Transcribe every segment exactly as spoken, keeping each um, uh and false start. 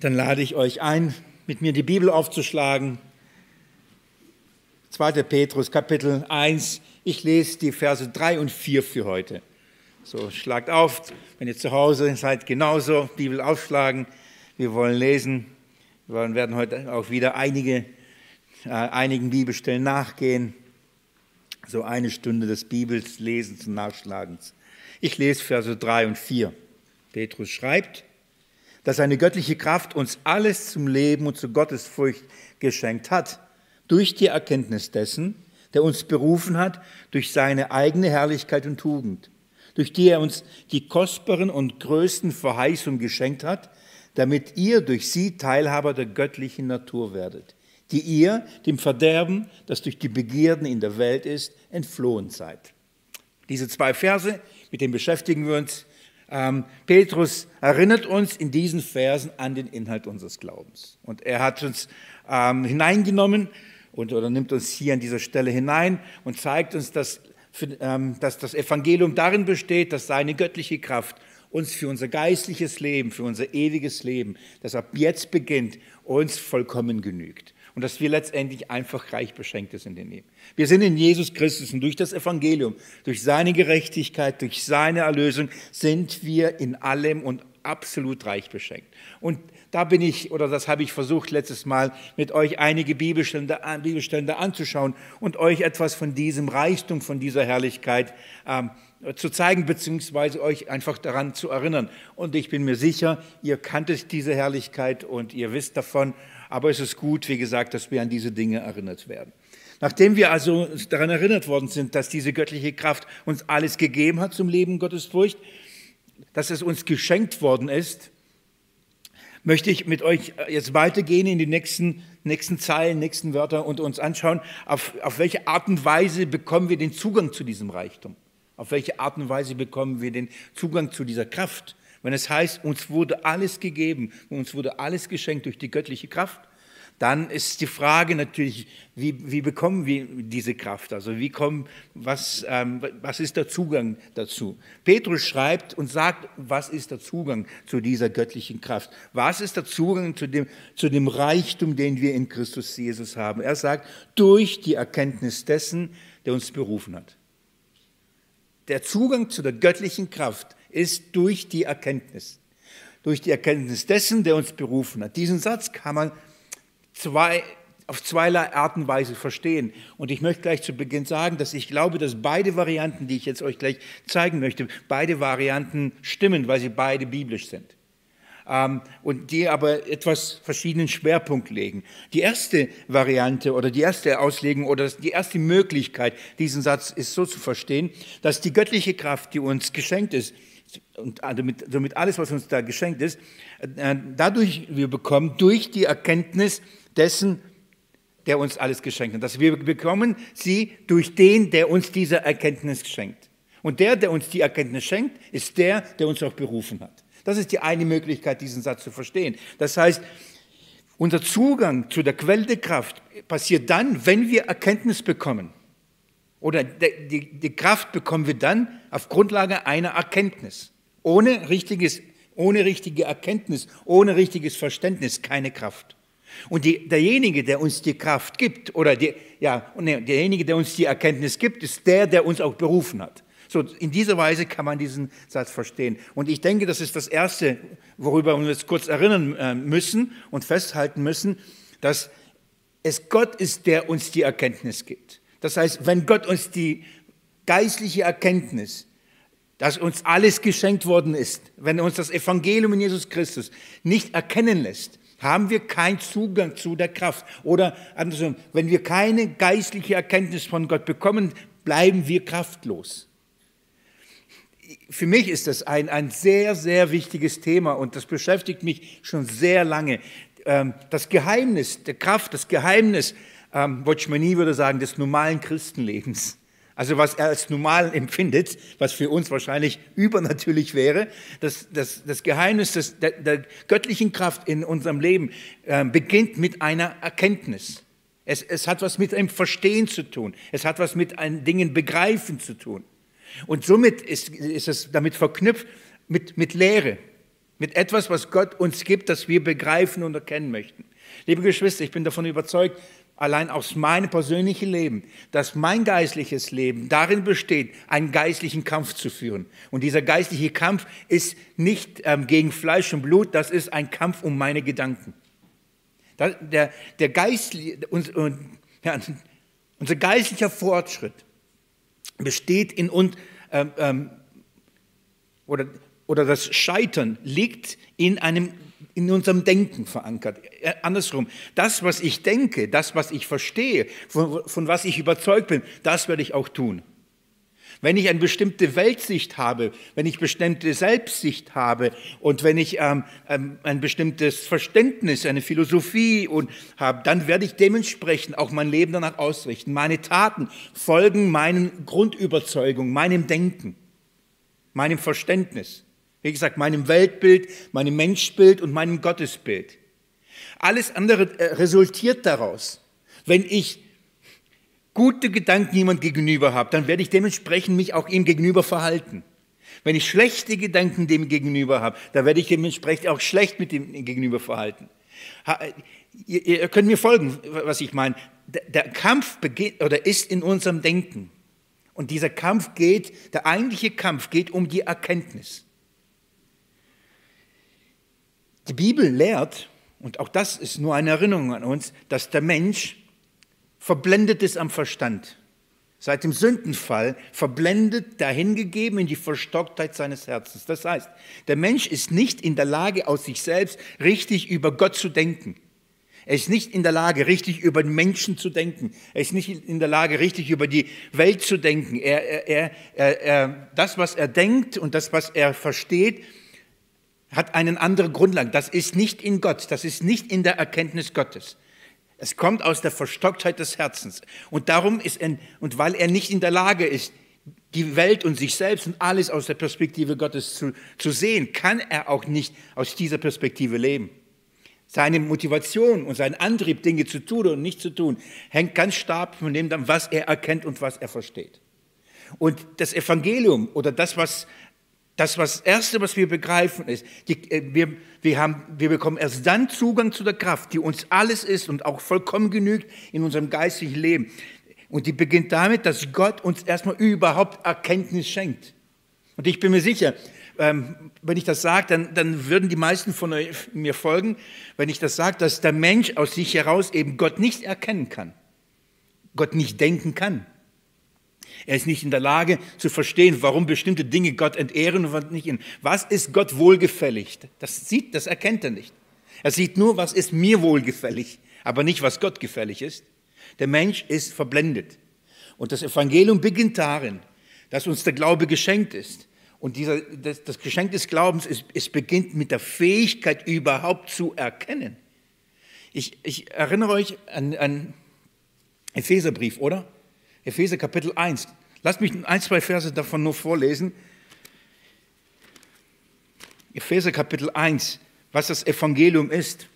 Dann lade ich euch ein, mit mir die Bibel aufzuschlagen. zweiter Petrus, Kapitel eins. Ich lese die Verse drei und vier für heute. So, schlagt auf, wenn ihr zu Hause seid, genauso, Bibel aufschlagen. Wir wollen lesen. Wir werden heute auch wieder einige, äh, einigen Bibelstellen nachgehen. So eine Stunde des Bibels Lesens und Nachschlagens. Ich lese Verse drei und vier. Petrus schreibt, dass seine göttliche Kraft uns alles zum Leben und zur Gottesfurcht geschenkt hat, durch die Erkenntnis dessen, der uns berufen hat, durch seine eigene Herrlichkeit und Tugend, durch die er uns die kostbaren und größten Verheißungen geschenkt hat, damit ihr durch sie Teilhaber der göttlichen Natur werdet, die ihr dem Verderben, das durch die Begierden in der Welt ist, entflohen seid. Diese zwei Verse, mit denen beschäftigen wir uns. Ähm, Petrus erinnert uns in diesen Versen an den Inhalt unseres Glaubens. Und er hat uns ähm, hineingenommen und, oder nimmt uns hier an dieser Stelle hinein und zeigt uns, dass, für, ähm, dass das Evangelium darin besteht, dass seine göttliche Kraft uns für unser geistliches Leben, für unser ewiges Leben, das ab jetzt beginnt, uns vollkommen genügt. Und dass wir letztendlich einfach reich beschenkt sind in ihm. Wir sind in Jesus Christus und durch das Evangelium, durch seine Gerechtigkeit, durch seine Erlösung sind wir in allem und absolut reich beschenkt. Und da bin ich, oder das habe ich versucht letztes Mal, mit euch einige Bibelstellen da, Bibelstellen da anzuschauen und euch etwas von diesem Reichtum, von dieser Herrlichkeit ähm, zu zeigen, beziehungsweise euch einfach daran zu erinnern. Und ich bin mir sicher, ihr kanntet diese Herrlichkeit und ihr wisst davon, aber es ist gut, wie gesagt, dass wir an diese Dinge erinnert werden. Nachdem wir also daran erinnert worden sind, dass diese göttliche Kraft uns alles gegeben hat zum Leben Gottesfurcht, dass es uns geschenkt worden ist, möchte ich mit euch jetzt weitergehen in die nächsten, nächsten Zeilen, nächsten Wörter und uns anschauen, auf, auf welche Art und Weise bekommen wir den Zugang zu diesem Reichtum? Auf welche Art und Weise bekommen wir den Zugang zu dieser Kraft? Wenn es heißt, uns wurde alles gegeben, uns wurde alles geschenkt durch die göttliche Kraft, dann ist die Frage natürlich, wie, wie bekommen wir diese Kraft? Also wie kommen, was, ähm, was ist der Zugang dazu? Petrus schreibt und sagt, was ist der Zugang zu dieser göttlichen Kraft? Was ist der Zugang zu dem, zu dem Reichtum, den wir in Christus Jesus haben? Er sagt, durch die Erkenntnis dessen, der uns berufen hat. Der Zugang zu der göttlichen Kraft ist durch die Erkenntnis. Durch die Erkenntnis dessen, der uns berufen hat. Diesen Satz kann man zwei, auf zweierlei Art und Weise verstehen. Und ich möchte gleich zu Beginn sagen, dass ich glaube, dass beide Varianten, die ich jetzt euch gleich zeigen möchte, beide Varianten stimmen, weil sie beide biblisch sind. Ähm, und die aber etwas verschiedenen Schwerpunkt legen. Die erste Variante oder die erste Auslegung oder die erste Möglichkeit, diesen Satz ist so zu verstehen, dass die göttliche Kraft, die uns geschenkt ist, und damit, damit alles, was uns da geschenkt ist, dadurch wir bekommen, durch die Erkenntnis dessen, der uns alles geschenkt hat. Dass wir bekommen sie durch den, der uns diese Erkenntnis schenkt. Und der, der uns die Erkenntnis schenkt, ist der, der uns auch berufen hat. Das ist die eine Möglichkeit, diesen Satz zu verstehen. Das heißt, unser Zugang zu der Quelle der Kraft passiert dann, wenn wir Erkenntnis bekommen. Oder die, die, die Kraft bekommen wir dann auf Grundlage einer Erkenntnis. Ohne, richtiges, ohne richtige Erkenntnis, ohne richtiges Verständnis keine Kraft. Und die, derjenige, der uns die Kraft gibt, oder die, ja, derjenige, der uns die Erkenntnis gibt, ist der, der uns auch berufen hat. So, in dieser Weise kann man diesen Satz verstehen. Und ich denke, das ist das Erste, worüber wir uns kurz erinnern müssen und festhalten müssen, dass es Gott ist, der uns die Erkenntnis gibt. Das heißt, wenn Gott uns die geistliche Erkenntnis, dass uns alles geschenkt worden ist, wenn uns das Evangelium in Jesus Christus nicht erkennen lässt, haben wir keinen Zugang zu der Kraft. Oder andersrum, wenn wir keine geistliche Erkenntnis von Gott bekommen, bleiben wir kraftlos. Für mich ist das ein, ein sehr, sehr wichtiges Thema und das beschäftigt mich schon sehr lange. Das Geheimnis der Kraft, das Geheimnis, Watchmani würde sagen, des normalen Christenlebens. Also was er als normal empfindet, was für uns wahrscheinlich übernatürlich wäre, das, das, das Geheimnis des, der, der göttlichen Kraft in unserem Leben äh, beginnt mit einer Erkenntnis. Es, es hat was mit einem Verstehen zu tun. Es hat was mit einem Dingen begreifen zu tun. Und somit ist, ist es damit verknüpft mit, mit Lehre. Mit etwas, was Gott uns gibt, das wir begreifen und erkennen möchten. Liebe Geschwister, ich bin davon überzeugt, allein aus meinem persönlichen Leben, dass mein geistliches Leben darin besteht, einen geistlichen Kampf zu führen. Und dieser geistliche Kampf ist nicht ähm, gegen Fleisch und Blut, das ist ein Kampf um meine Gedanken. Das, der, der Geist, uns, und, ja, unser geistlicher Fortschritt besteht in uns, ähm, ähm, oder, oder das Scheitern liegt in einem in unserem Denken verankert. Andersrum, das, was ich denke, das, was ich verstehe, von, von was ich überzeugt bin, das werde ich auch tun. Wenn ich eine bestimmte Weltsicht habe, wenn ich bestimmte Selbstsicht habe und wenn ich ähm, ein bestimmtes Verständnis, eine Philosophie und habe, dann werde ich dementsprechend auch mein Leben danach ausrichten. Meine Taten folgen meinen Grundüberzeugungen, meinem Denken, meinem Verständnis. Wie gesagt, meinem Weltbild, meinem Menschbild und meinem Gottesbild. Alles andere resultiert daraus. Wenn ich gute Gedanken jemand gegenüber habe, dann werde ich dementsprechend mich auch ihm gegenüber verhalten. Wenn ich schlechte Gedanken dem gegenüber habe, dann werde ich dementsprechend auch schlecht mit dem gegenüber verhalten. Ihr, ihr könnt mir folgen, was ich meine. Der Kampf beginnt oder ist in unserem Denken. Und dieser Kampf geht, der eigentliche Kampf geht um die Erkenntnis. Die Bibel lehrt, und auch das ist nur eine Erinnerung an uns, dass der Mensch verblendet ist am Verstand. Seit dem Sündenfall verblendet, dahingegeben in die Verstocktheit seines Herzens. Das heißt, der Mensch ist nicht in der Lage, aus sich selbst richtig über Gott zu denken. Er ist nicht in der Lage, richtig über den Menschen zu denken. Er ist nicht in der Lage, richtig über die Welt zu denken. Er, er, er, er, das, was er denkt und das, was er versteht, hat eine andere Grundlage. Das ist nicht in Gott, das ist nicht in der Erkenntnis Gottes. Es kommt aus der Verstocktheit des Herzens. Und darum ist er, und weil er nicht in der Lage ist, die Welt und sich selbst und alles aus der Perspektive Gottes zu, zu sehen, kann er auch nicht aus dieser Perspektive leben. Seine Motivation und sein Antrieb, Dinge zu tun und nicht zu tun, hängt ganz stark von dem, was er erkennt und was er versteht. Und das Evangelium oder das, was Das, was das Erste, was wir begreifen, ist, die, wir, wir, haben, wir bekommen erst dann Zugang zu der Kraft, die uns alles ist und auch vollkommen genügt in unserem geistlichen Leben. Und die beginnt damit, dass Gott uns erstmal überhaupt Erkenntnis schenkt. Und ich bin mir sicher, ähm, wenn ich das sage, dann, dann würden die meisten von euch mir folgen, wenn ich das sage, dass der Mensch aus sich heraus eben Gott nicht erkennen kann, Gott nicht denken kann. Er ist nicht in der Lage zu verstehen, warum bestimmte Dinge Gott entehren und was nicht. Was ist Gott wohlgefällig? Das sieht, das erkennt er nicht. Er sieht nur, was ist mir wohlgefällig, aber nicht, was Gott gefällig ist. Der Mensch ist verblendet. Und das Evangelium beginnt darin, dass uns der Glaube geschenkt ist. Und dieser, das, das Geschenk des Glaubens, ist, es beginnt mit der Fähigkeit, überhaupt zu erkennen. Ich, ich erinnere euch an, an Epheserbrief, oder? Epheser Kapitel eins. Lasst mich ein, zwei Verse davon nur vorlesen. Epheser Kapitel eins, was das Evangelium ist.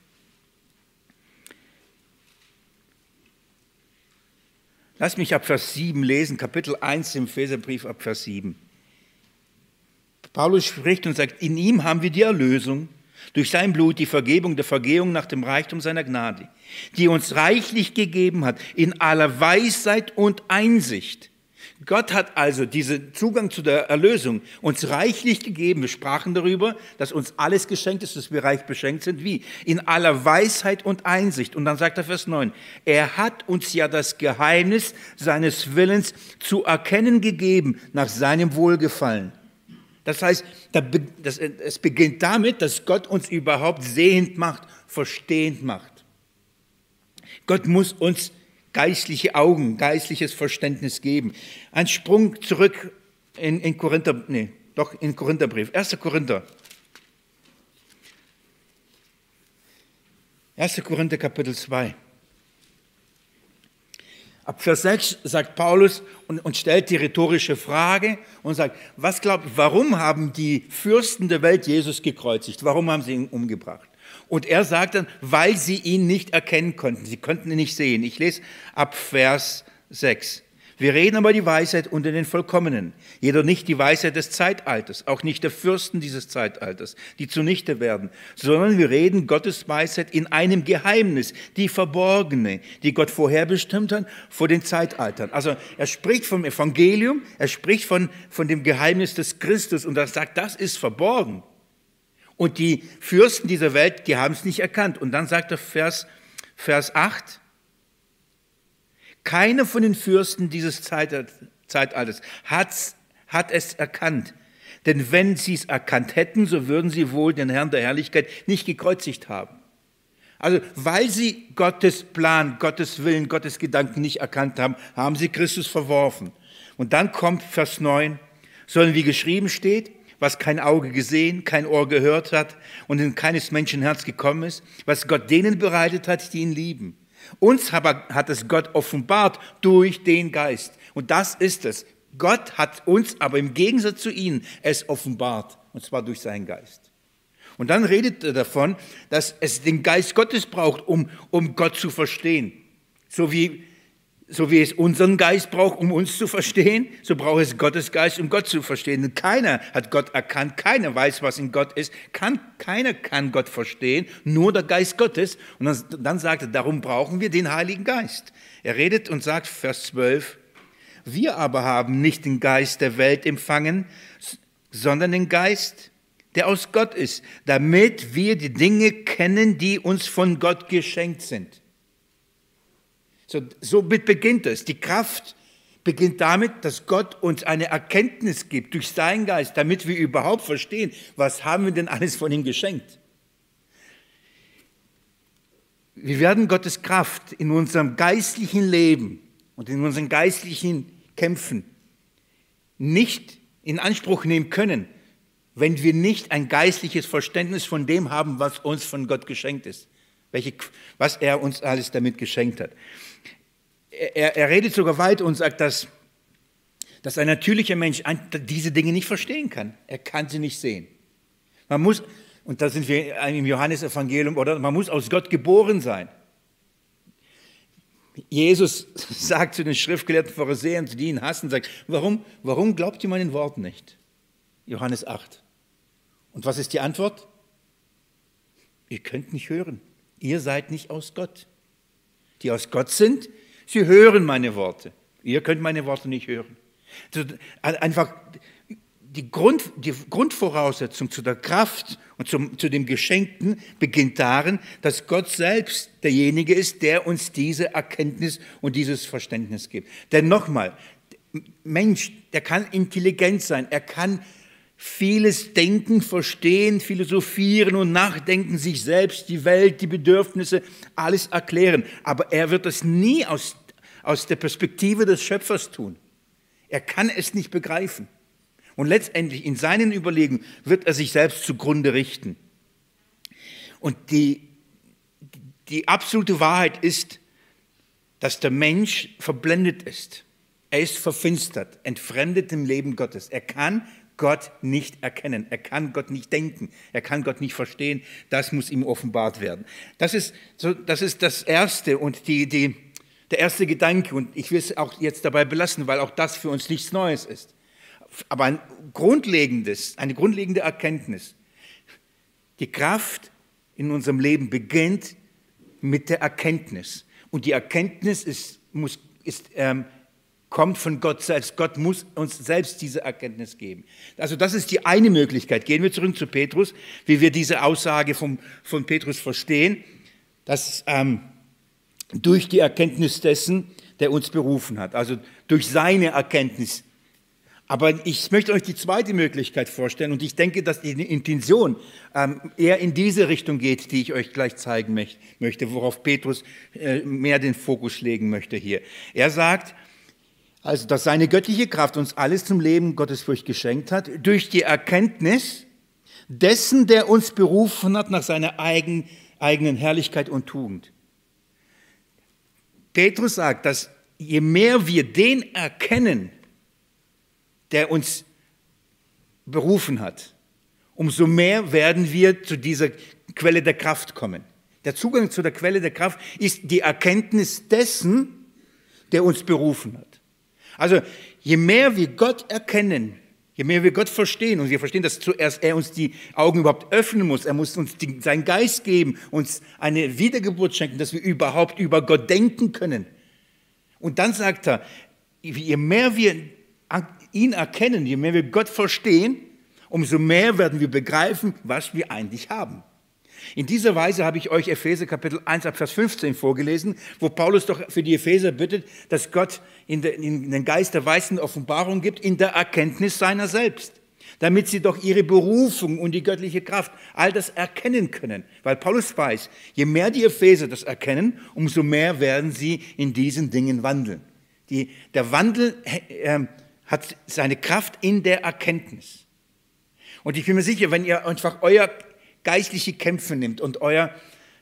Lasst mich ab Vers sieben lesen, Kapitel eins im Epheserbrief ab Vers sieben. Paulus spricht und sagt, in ihm haben wir die Erlösung, durch sein Blut die Vergebung der Vergehung nach dem Reichtum seiner Gnade, die uns reichlich gegeben hat, in aller Weisheit und Einsicht. Gott hat also diesen Zugang zu der Erlösung uns reichlich gegeben. Wir sprachen darüber, dass uns alles geschenkt ist, dass wir reich beschenkt sind. Wie? In aller Weisheit und Einsicht. Und dann sagt er Vers neun, er hat uns ja das Geheimnis seines Willens zu erkennen gegeben nach seinem Wohlgefallen. Das heißt, es beginnt damit, dass Gott uns überhaupt sehend macht, verstehend macht. Gott muss uns geistliche Augen, geistliches Verständnis geben. Ein Sprung zurück in, in Korinther, nee, doch in Korintherbrief, erster Korinther. erster Korinther Kapitel zwei. Ab Vers sechs sagt Paulus und, und stellt die rhetorische Frage und sagt, was glaubt, warum haben die Fürsten der Welt Jesus gekreuzigt? Warum haben sie ihn umgebracht? Und er sagt dann, weil sie ihn nicht erkennen konnten. Sie konnten ihn nicht sehen. Ich lese ab Vers sechs. Wir reden aber die Weisheit unter den Vollkommenen, jedoch nicht die Weisheit des Zeitalters, auch nicht der Fürsten dieses Zeitalters, die zunichte werden, sondern wir reden Gottes Weisheit in einem Geheimnis, die verborgene, die Gott vorherbestimmt hat vor den Zeitaltern. Also er spricht vom Evangelium, er spricht von, von dem Geheimnis des Christus und er sagt, das ist verborgen. Und die Fürsten dieser Welt, die haben es nicht erkannt. Und dann sagt er Vers, Vers acht, keiner von den Fürsten dieses Zeitalters hat, hat es erkannt. Denn wenn sie es erkannt hätten, so würden sie wohl den Herrn der Herrlichkeit nicht gekreuzigt haben. Also weil sie Gottes Plan, Gottes Willen, Gottes Gedanken nicht erkannt haben, haben sie Christus verworfen. Und dann kommt Vers neun, sondern wie geschrieben steht, was kein Auge gesehen, kein Ohr gehört hat und in keines Menschen Herz gekommen ist, was Gott denen bereitet hat, die ihn lieben. Uns aber hat es Gott offenbart durch den Geist. Und das ist es. Gott hat uns aber im Gegensatz zu ihnen es offenbart, und zwar durch seinen Geist. Und dann redet er davon, dass es den Geist Gottes braucht, um, um Gott zu verstehen. So wie, so wie es unseren Geist braucht, um uns zu verstehen, so braucht es Gottes Geist, um Gott zu verstehen. Denn keiner hat Gott erkannt, keiner weiß, was in Gott ist, kann, keiner kann Gott verstehen, nur der Geist Gottes. Und dann, dann sagt er, darum brauchen wir den Heiligen Geist. Er redet und sagt, Vers zwölf, wir aber haben nicht den Geist der Welt empfangen, sondern den Geist, der aus Gott ist, damit wir die Dinge kennen, die uns von Gott geschenkt sind. So, somit beginnt es. Die Kraft beginnt damit, dass Gott uns eine Erkenntnis gibt durch seinen Geist, damit wir überhaupt verstehen, was haben wir denn alles von ihm geschenkt. Wir werden Gottes Kraft in unserem geistlichen Leben und in unseren geistlichen Kämpfen nicht in Anspruch nehmen können, wenn wir nicht ein geistliches Verständnis von dem haben, was uns von Gott geschenkt ist, welche, was er uns alles damit geschenkt hat. Er, er redet sogar weiter und sagt, dass, dass ein natürlicher Mensch diese Dinge nicht verstehen kann. Er kann sie nicht sehen. Man muss, und da sind wir im Johannesevangelium, oder man muss aus Gott geboren sein. Jesus sagt zu den schriftgelehrten Pharisäern, die ihn hassen, sagt, warum, warum glaubt ihr meinen Worten nicht? Johannes acht. Und was ist die Antwort? Ihr könnt nicht hören. Ihr seid nicht aus Gott. Die aus Gott sind, sie hören meine Worte. Ihr könnt meine Worte nicht hören. Einfach die, Grund, die Grundvoraussetzung zu der Kraft und zum, zu dem Geschenkten beginnt darin, dass Gott selbst derjenige ist, der uns diese Erkenntnis und dieses Verständnis gibt. Denn nochmal, Mensch, der kann intelligent sein, er kann vieles denken, verstehen, philosophieren und nachdenken, sich selbst, die Welt, die Bedürfnisse, alles erklären. Aber er wird es nie aus, aus der Perspektive des Schöpfers tun. Er kann es nicht begreifen. Und letztendlich in seinen Überlegungen wird er sich selbst zugrunde richten. Und die, die absolute Wahrheit ist, dass der Mensch verblendet ist. Er ist verfinstert, entfremdet im Leben Gottes. Er kann Gott nicht erkennen, er kann Gott nicht denken, er kann Gott nicht verstehen, das muss ihm offenbart werden. Das ist, so, das, ist das Erste und die, die, der erste Gedanke und ich will es auch jetzt dabei belassen, weil auch das für uns nichts Neues ist. Aber ein grundlegendes, eine grundlegende Erkenntnis, die Kraft in unserem Leben beginnt mit der Erkenntnis und die Erkenntnis ist, muss, ist ähm, kommt von Gott selbst. Gott muss uns selbst diese Erkenntnis geben. Also das ist die eine Möglichkeit. Gehen wir zurück zu Petrus, wie wir diese Aussage vom, von Petrus verstehen, dass ähm, durch die Erkenntnis dessen, der uns berufen hat, also durch seine Erkenntnis. Aber ich möchte euch die zweite Möglichkeit vorstellen und ich denke, dass die Intention ähm, eher in diese Richtung geht, die ich euch gleich zeigen möchte, worauf Petrus äh, mehr den Fokus legen möchte hier. Er sagt, also, dass seine göttliche Kraft uns alles zum Leben Gottesfurcht geschenkt hat, durch die Erkenntnis dessen, der uns berufen hat nach seiner eigen, eigenen Herrlichkeit und Tugend. Petrus sagt, dass je mehr wir den erkennen, der uns berufen hat, umso mehr werden wir zu dieser Quelle der Kraft kommen. Der Zugang zu der Quelle der Kraft ist die Erkenntnis dessen, der uns berufen hat. Also je mehr wir Gott erkennen, je mehr wir Gott verstehen, und wir verstehen, dass zuerst er uns die Augen überhaupt öffnen muss, er muss uns die, seinen Geist geben, uns eine Wiedergeburt schenken, dass wir überhaupt über Gott denken können. Und dann sagt er, je mehr wir ihn erkennen, je mehr wir Gott verstehen, umso mehr werden wir begreifen, was wir eigentlich haben. In dieser Weise habe ich euch Epheser Kapitel eins ab Vers fünfzehn vorgelesen, wo Paulus doch für die Epheser bittet, dass Gott in den Geist der weisen Offenbarung gibt, in der Erkenntnis seiner selbst, damit sie doch ihre Berufung und die göttliche Kraft, all das erkennen können. Weil Paulus weiß, je mehr die Epheser das erkennen, umso mehr werden sie in diesen Dingen wandeln. Die, der Wandel äh, hat seine Kraft in der Erkenntnis. Und ich bin mir sicher, wenn ihr einfach euer geistliche Kämpfe nimmt und euer,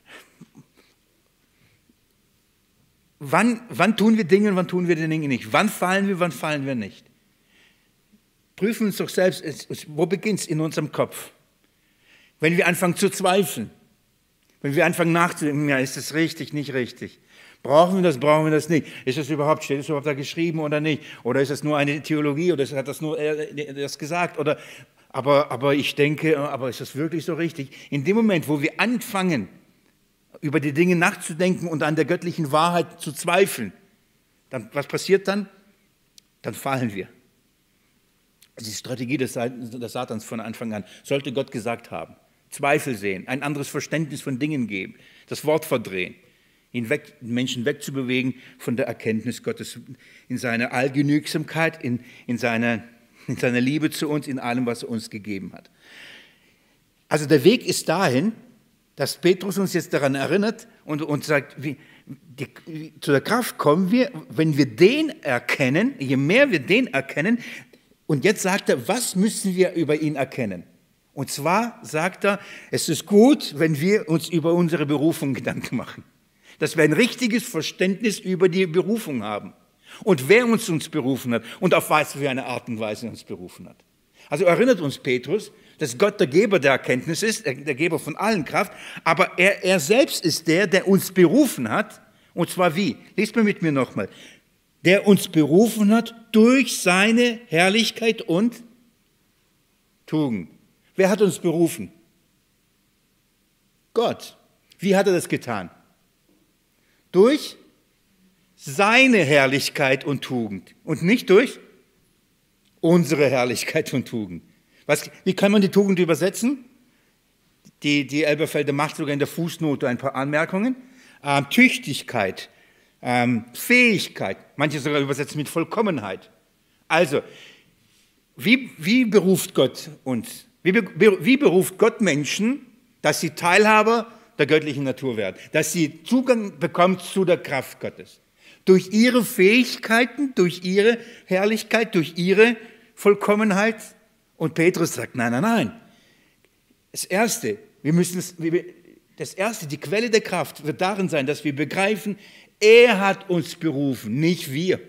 wann, wann tun wir Dinge und wann tun wir die Dinge nicht? Wann fallen wir, wann fallen wir nicht? Prüfen uns doch selbst, wo beginnt es in unserem Kopf? Wenn wir anfangen zu zweifeln, wenn wir anfangen nachzudenken, ja, ist das richtig, nicht richtig? Brauchen wir das, brauchen wir das nicht? Ist das überhaupt, steht das überhaupt da geschrieben oder nicht? Oder ist das nur eine Theologie oder hat das nur er das gesagt? Oder Aber, aber ich denke, aber ist das wirklich so richtig? In dem Moment, wo wir anfangen, über die Dinge nachzudenken und an der göttlichen Wahrheit zu zweifeln, dann, was passiert dann? Dann fallen wir. Das ist die Strategie des, des Satans von Anfang an. Sollte Gott gesagt haben. Zweifel sehen, ein anderes Verständnis von Dingen geben, das Wort verdrehen, ihn weg, Menschen wegzubewegen von der Erkenntnis Gottes in seiner Allgenügsamkeit, in, in seiner in seiner Liebe zu uns, in allem, was er uns gegeben hat. Also der Weg ist dahin, dass Petrus uns jetzt daran erinnert und, und sagt, wie, die, wie, zu der Kraft kommen wir, wenn wir den erkennen, je mehr wir den erkennen, und jetzt sagt er, was müssen wir über ihn erkennen? Und zwar sagt er, es ist gut, wenn wir uns über unsere Berufung Gedanken machen, dass wir ein richtiges Verständnis über die Berufung haben. Und wer uns uns berufen hat und auf was für eine Art und Weise uns berufen hat. Also erinnert uns Petrus, dass Gott der Geber der Erkenntnis ist, der Geber von allen Kraft, aber er, er selbst ist der, der uns berufen hat. Und zwar wie? Lest mal mit mir nochmal. Der uns berufen hat durch seine Herrlichkeit und Tugend. Wer hat uns berufen? Gott. Wie hat er das getan? Durch seine Herrlichkeit und Tugend und nicht durch unsere Herrlichkeit und Tugend. Was, wie kann man die Tugend übersetzen? Die, die Elberfelder macht sogar in der Fußnote ein paar Anmerkungen. Ähm, Tüchtigkeit, ähm, Fähigkeit, manche sogar übersetzen mit Vollkommenheit. Also, wie, wie beruft Gott uns? Wie, be, wie beruft Gott Menschen, dass sie Teilhaber der göttlichen Natur werden, dass sie Zugang bekommen zu der Kraft Gottes? Durch ihre Fähigkeiten, durch ihre Herrlichkeit, durch ihre Vollkommenheit. Und Petrus sagt, nein, nein, nein. Das Erste, wir müssen es, das Erste, die Quelle der Kraft wird darin sein, dass wir begreifen, er hat uns berufen, nicht wir.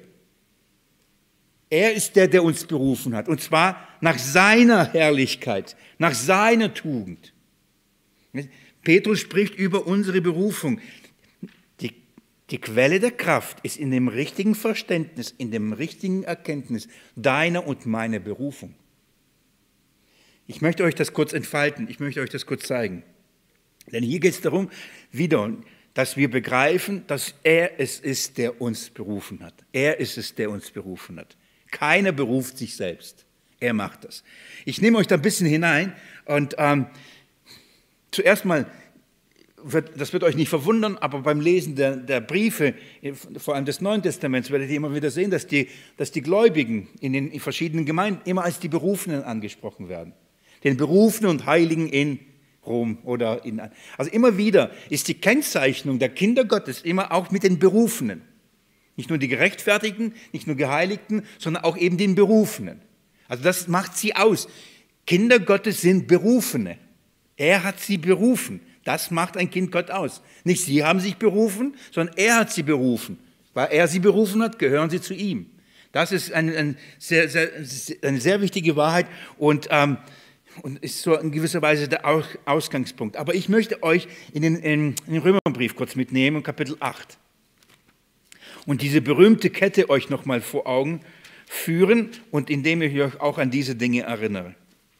Er ist der, der uns berufen hat. Und zwar nach seiner Herrlichkeit, nach seiner Tugend. Petrus spricht über unsere Berufung. Die Quelle der Kraft ist in dem richtigen Verständnis, in dem richtigen Erkenntnis deiner und meiner Berufung. Ich möchte euch das kurz entfalten, ich möchte euch das kurz zeigen. Denn hier geht es darum, wieder, dass wir begreifen, dass er es ist, der uns berufen hat. Er ist es, der uns berufen hat. Keiner beruft sich selbst, er macht das. Ich nehme euch da ein bisschen hinein und ähm, zuerst mal, Wird, das wird euch nicht verwundern, aber beim Lesen der, der Briefe, vor allem des Neuen Testaments, werdet ihr immer wieder sehen, dass die, dass die Gläubigen in den in verschiedenen Gemeinden immer als die Berufenen angesprochen werden. Den Berufenen und Heiligen in Rom oder in, also immer wieder ist die Kennzeichnung der Kinder Gottes immer auch mit den Berufenen. Nicht nur die Gerechtfertigten, nicht nur Geheiligten, sondern auch eben den Berufenen. Also das macht sie aus. Kinder Gottes sind Berufene. Er hat sie berufen. Das macht ein Kind Gott aus. Nicht sie haben sich berufen, sondern er hat sie berufen. Weil er sie berufen hat, gehören sie zu ihm. Das ist eine, eine, sehr, sehr, eine sehr wichtige Wahrheit und, ähm, und ist so in gewisser Weise der Ausgangspunkt. Aber ich möchte euch in den, in den Römerbrief kurz mitnehmen, Kapitel acht. Und diese berühmte Kette euch nochmal vor Augen führen und indem ich euch auch an diese Dinge erinnere.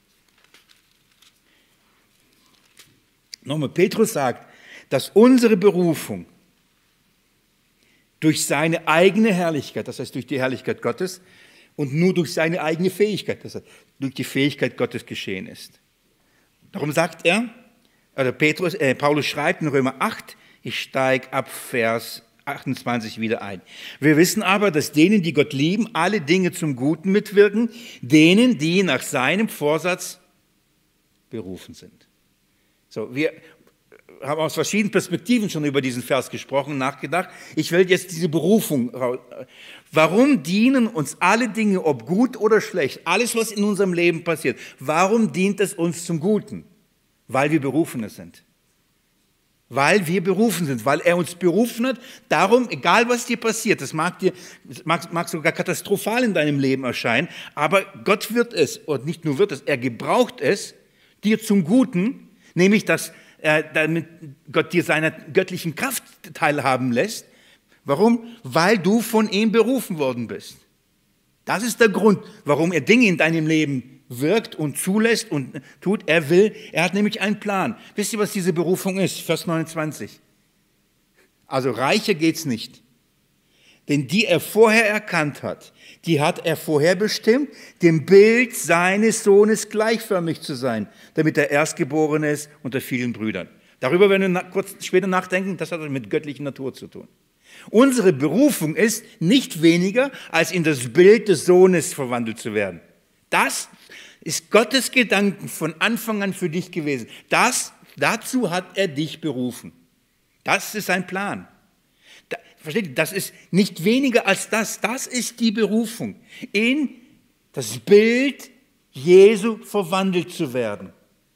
Nochmal, Petrus sagt, dass unsere Berufung durch seine eigene Herrlichkeit, das heißt durch die Herrlichkeit Gottes, und nur durch seine eigene Fähigkeit, das heißt durch die Fähigkeit Gottes geschehen ist. Darum sagt er, oder Petrus, äh, Paulus schreibt in Römer acht, ich steige ab Vers achtundzwanzig wieder ein. Wir wissen aber, dass denen, die Gott lieben, alle Dinge zum Guten mitwirken, denen, die nach seinem Vorsatz berufen sind. So, wir haben aus verschiedenen Perspektiven schon über diesen Vers gesprochen, nachgedacht. Ich will jetzt diese Berufung. Warum dienen uns alle Dinge, ob gut oder schlecht, alles, was in unserem Leben passiert, warum dient es uns zum Guten? Weil wir Berufene sind. Weil wir berufen sind, weil er uns berufen hat. Darum, egal was dir passiert, das mag dir, mag, mag sogar katastrophal in deinem Leben erscheinen, aber Gott wird es, und nicht nur wird es, er gebraucht es, dir zum Guten, nämlich dass äh, damit Gott dir seiner göttlichen Kraft teilhaben lässt. Warum? Weil du von ihm berufen worden bist. Das ist der Grund, warum er Dinge in deinem Leben wirkt und zulässt und tut. Er will, er hat nämlich einen Plan. Wisst ihr, was diese Berufung ist? Vers neunundzwanzig. Also reicher geht's nicht. Denn die er vorher erkannt hat, die hat er vorher bestimmt, dem Bild seines Sohnes gleichförmig zu sein, damit er Erstgeborene ist unter vielen Brüdern. Darüber werden wir kurz später nachdenken, das hat mit göttlicher Natur zu tun. Unsere Berufung ist nicht weniger, als in das Bild des Sohnes verwandelt zu werden. Das ist Gottes Gedanken von Anfang an für dich gewesen. Das, dazu hat er dich berufen. Das ist sein Plan. Da, versteht ihr, das ist nicht weniger als das. Das ist die Berufung, in das Bild Jesu verwandelt zu werden.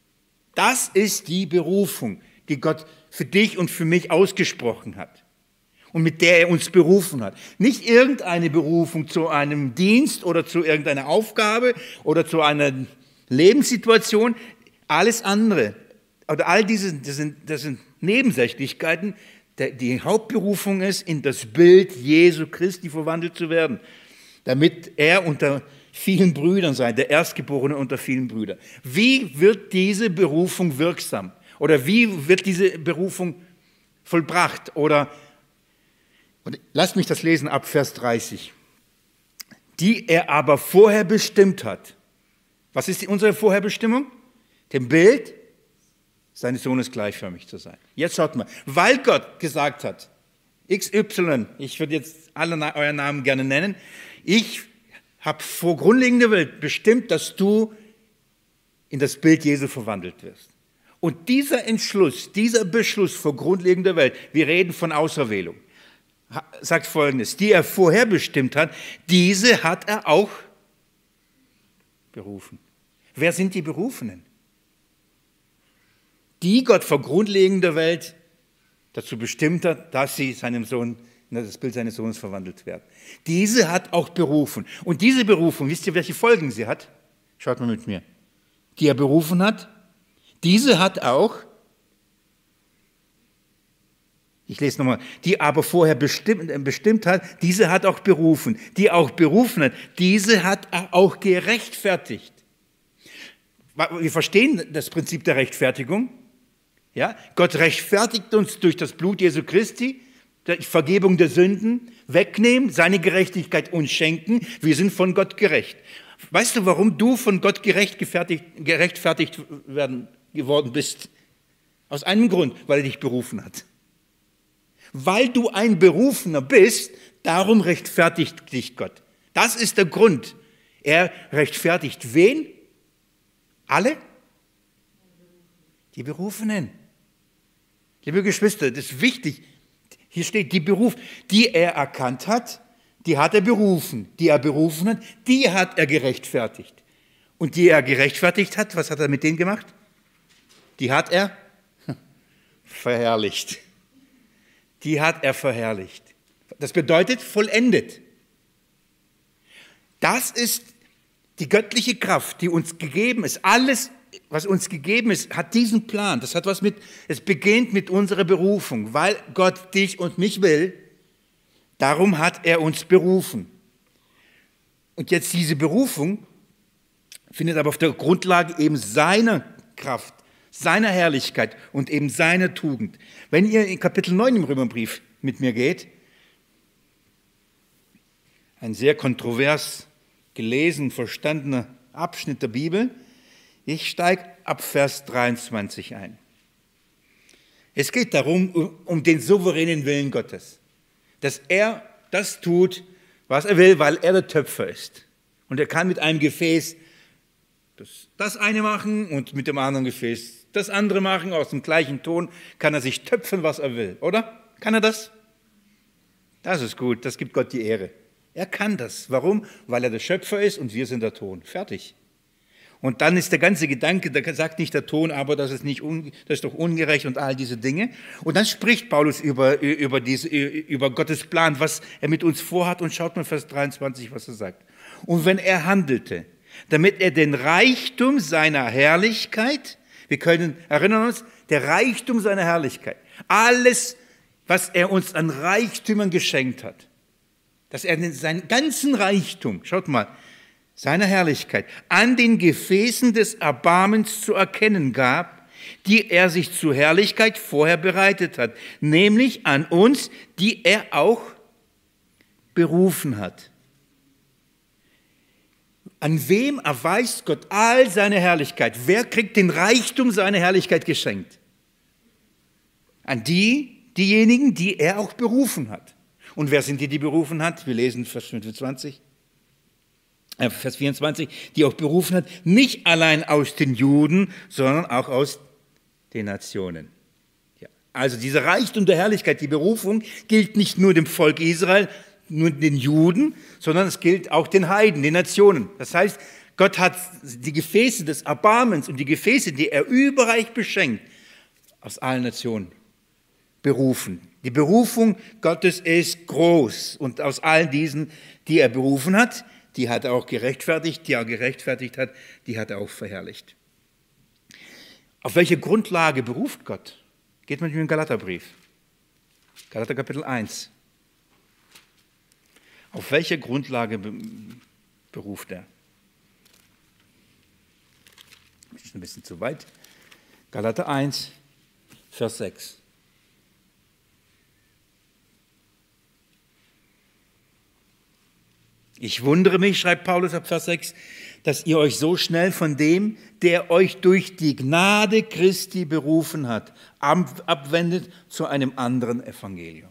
Das ist die Berufung, die Gott für dich und für mich ausgesprochen hat. Und mit der er uns berufen hat. Nicht irgendeine Berufung zu einem Dienst oder zu irgendeiner Aufgabe oder zu einer Lebenssituation. Alles andere, oder all diese, das sind, das sind Nebensächlichkeiten. Die Hauptberufung ist, in das Bild Jesu Christi verwandelt zu werden, damit er unter vielen Brüdern sei, der Erstgeborene unter vielen Brüdern. Wie wird diese Berufung wirksam? Oder wie wird diese Berufung vollbracht? Oder Und lasst mich das lesen ab Vers dreißig. Die er aber vorher bestimmt hat. Was ist unsere Vorherbestimmung? Dem Bild seines Sohnes gleichförmig zu sein. Jetzt schaut mal, weil Gott gesagt hat, X Y, ich würde jetzt alle euren Namen gerne nennen, ich habe vor grundlegender Welt bestimmt, dass du in das Bild Jesu verwandelt wirst. Und dieser Entschluss, dieser Beschluss vor grundlegender Welt, wir reden von Auserwählung, sagt Folgendes, die er vorher bestimmt hat, diese hat er auch berufen. Wer sind die Berufenen? Die Gott vor grundlegender Welt dazu bestimmt hat, dass sie seinem Sohn, in das Bild seines Sohnes verwandelt werden. Diese hat auch berufen. Und diese Berufung, wisst ihr, welche Folgen sie hat? Schaut mal mit mir. Die er berufen hat, diese hat auch, ich lese nochmal, die aber vorher bestimmt, bestimmt hat, diese hat auch berufen. Die auch berufen hat, diese hat er auch gerechtfertigt. Wir verstehen das Prinzip der Rechtfertigung. Ja? Gott rechtfertigt uns durch das Blut Jesu Christi, die Vergebung der Sünden wegnehmen, seine Gerechtigkeit uns schenken. Wir sind von Gott gerecht. Weißt du, warum du von Gott gerecht, gerechtfertigt werden, geworden bist? Aus einem Grund, weil er dich berufen hat. Weil du ein Berufener bist, darum rechtfertigt dich Gott. Das ist der Grund. Er rechtfertigt wen? Alle? Die Berufenen. Liebe Geschwister, das ist wichtig. Hier steht die Beruf, die er erkannt hat, die hat er berufen. Die er berufen hat, die hat er gerechtfertigt. Und die er gerechtfertigt hat, was hat er mit denen gemacht? Die hat er verherrlicht. Die hat er verherrlicht. Das bedeutet vollendet. Das ist die göttliche Kraft, die uns gegeben ist. Alles, was uns gegeben ist, hat diesen Plan. Das hat was mit, es beginnt mit unserer Berufung. Weil Gott dich und mich will, darum hat er uns berufen. Und jetzt diese Berufung findet aber auf der Grundlage eben seiner Kraft, seiner Herrlichkeit und eben seiner Tugend. Wenn ihr in Kapitel neun im Römerbrief mit mir geht, ein sehr kontrovers gelesen, verstandener Abschnitt der Bibel, ich steige ab Vers dreiundzwanzig ein. Es geht darum, um den souveränen Willen Gottes, dass er das tut, was er will, weil er der Töpfer ist. Und er kann mit einem Gefäß das, das eine machen und mit dem anderen Gefäß das andere machen. Aus dem gleichen Ton kann er sich töpfen, was er will, oder? Kann er das? Das ist gut, das gibt Gott die Ehre. Er kann das. Warum? Weil er der Schöpfer ist und wir sind der Ton. Fertig. Und dann ist der ganze Gedanke, da sagt nicht der Ton, aber das ist, nicht un, das ist doch ungerecht und all diese Dinge. Und dann spricht Paulus über, über, diese, über Gottes Plan, was er mit uns vorhat. Und schaut mal Vers dreiundzwanzig, was er sagt. Und wenn er handelte, damit er den Reichtum seiner Herrlichkeit, wir können erinnern uns, der Reichtum seiner Herrlichkeit, alles, was er uns an Reichtümern geschenkt hat, dass er seinen ganzen Reichtum, schaut mal, seiner Herrlichkeit an den Gefäßen des Erbarmens zu erkennen gab, die er sich zur Herrlichkeit vorher bereitet hat, nämlich an uns, die er auch berufen hat. An wem erweist Gott all seine Herrlichkeit? Wer kriegt den Reichtum seiner Herrlichkeit geschenkt? An die, diejenigen, die er auch berufen hat. Und wer sind die, die berufen hat? Wir lesen Vers fünfundzwanzig. Vers vierundzwanzig, die auch berufen hat, nicht allein aus den Juden, sondern auch aus den Nationen. Ja. Also dieser Reichtum der Herrlichkeit, die Berufung, gilt nicht nur dem Volk Israel, nur den Juden, sondern es gilt auch den Heiden, den Nationen. Das heißt, Gott hat die Gefäße des Erbarmens und die Gefäße, die er überreich beschenkt, aus allen Nationen berufen. Die Berufung Gottes ist groß und aus all diesen, die er berufen hat, die hat er auch gerechtfertigt, die er gerechtfertigt hat, die hat er auch verherrlicht. Auf welche Grundlage beruft Gott? Geht man mit dem Galaterbrief. Galater Kapitel eins. Auf welche Grundlage beruft er? Das ist ein bisschen zu weit. Galater eins, Vers sechs. Ich wundere mich, schreibt Paulus ab Vers sechs, dass ihr euch so schnell von dem, der euch durch die Gnade Christi berufen hat, abwendet zu einem anderen Evangelium.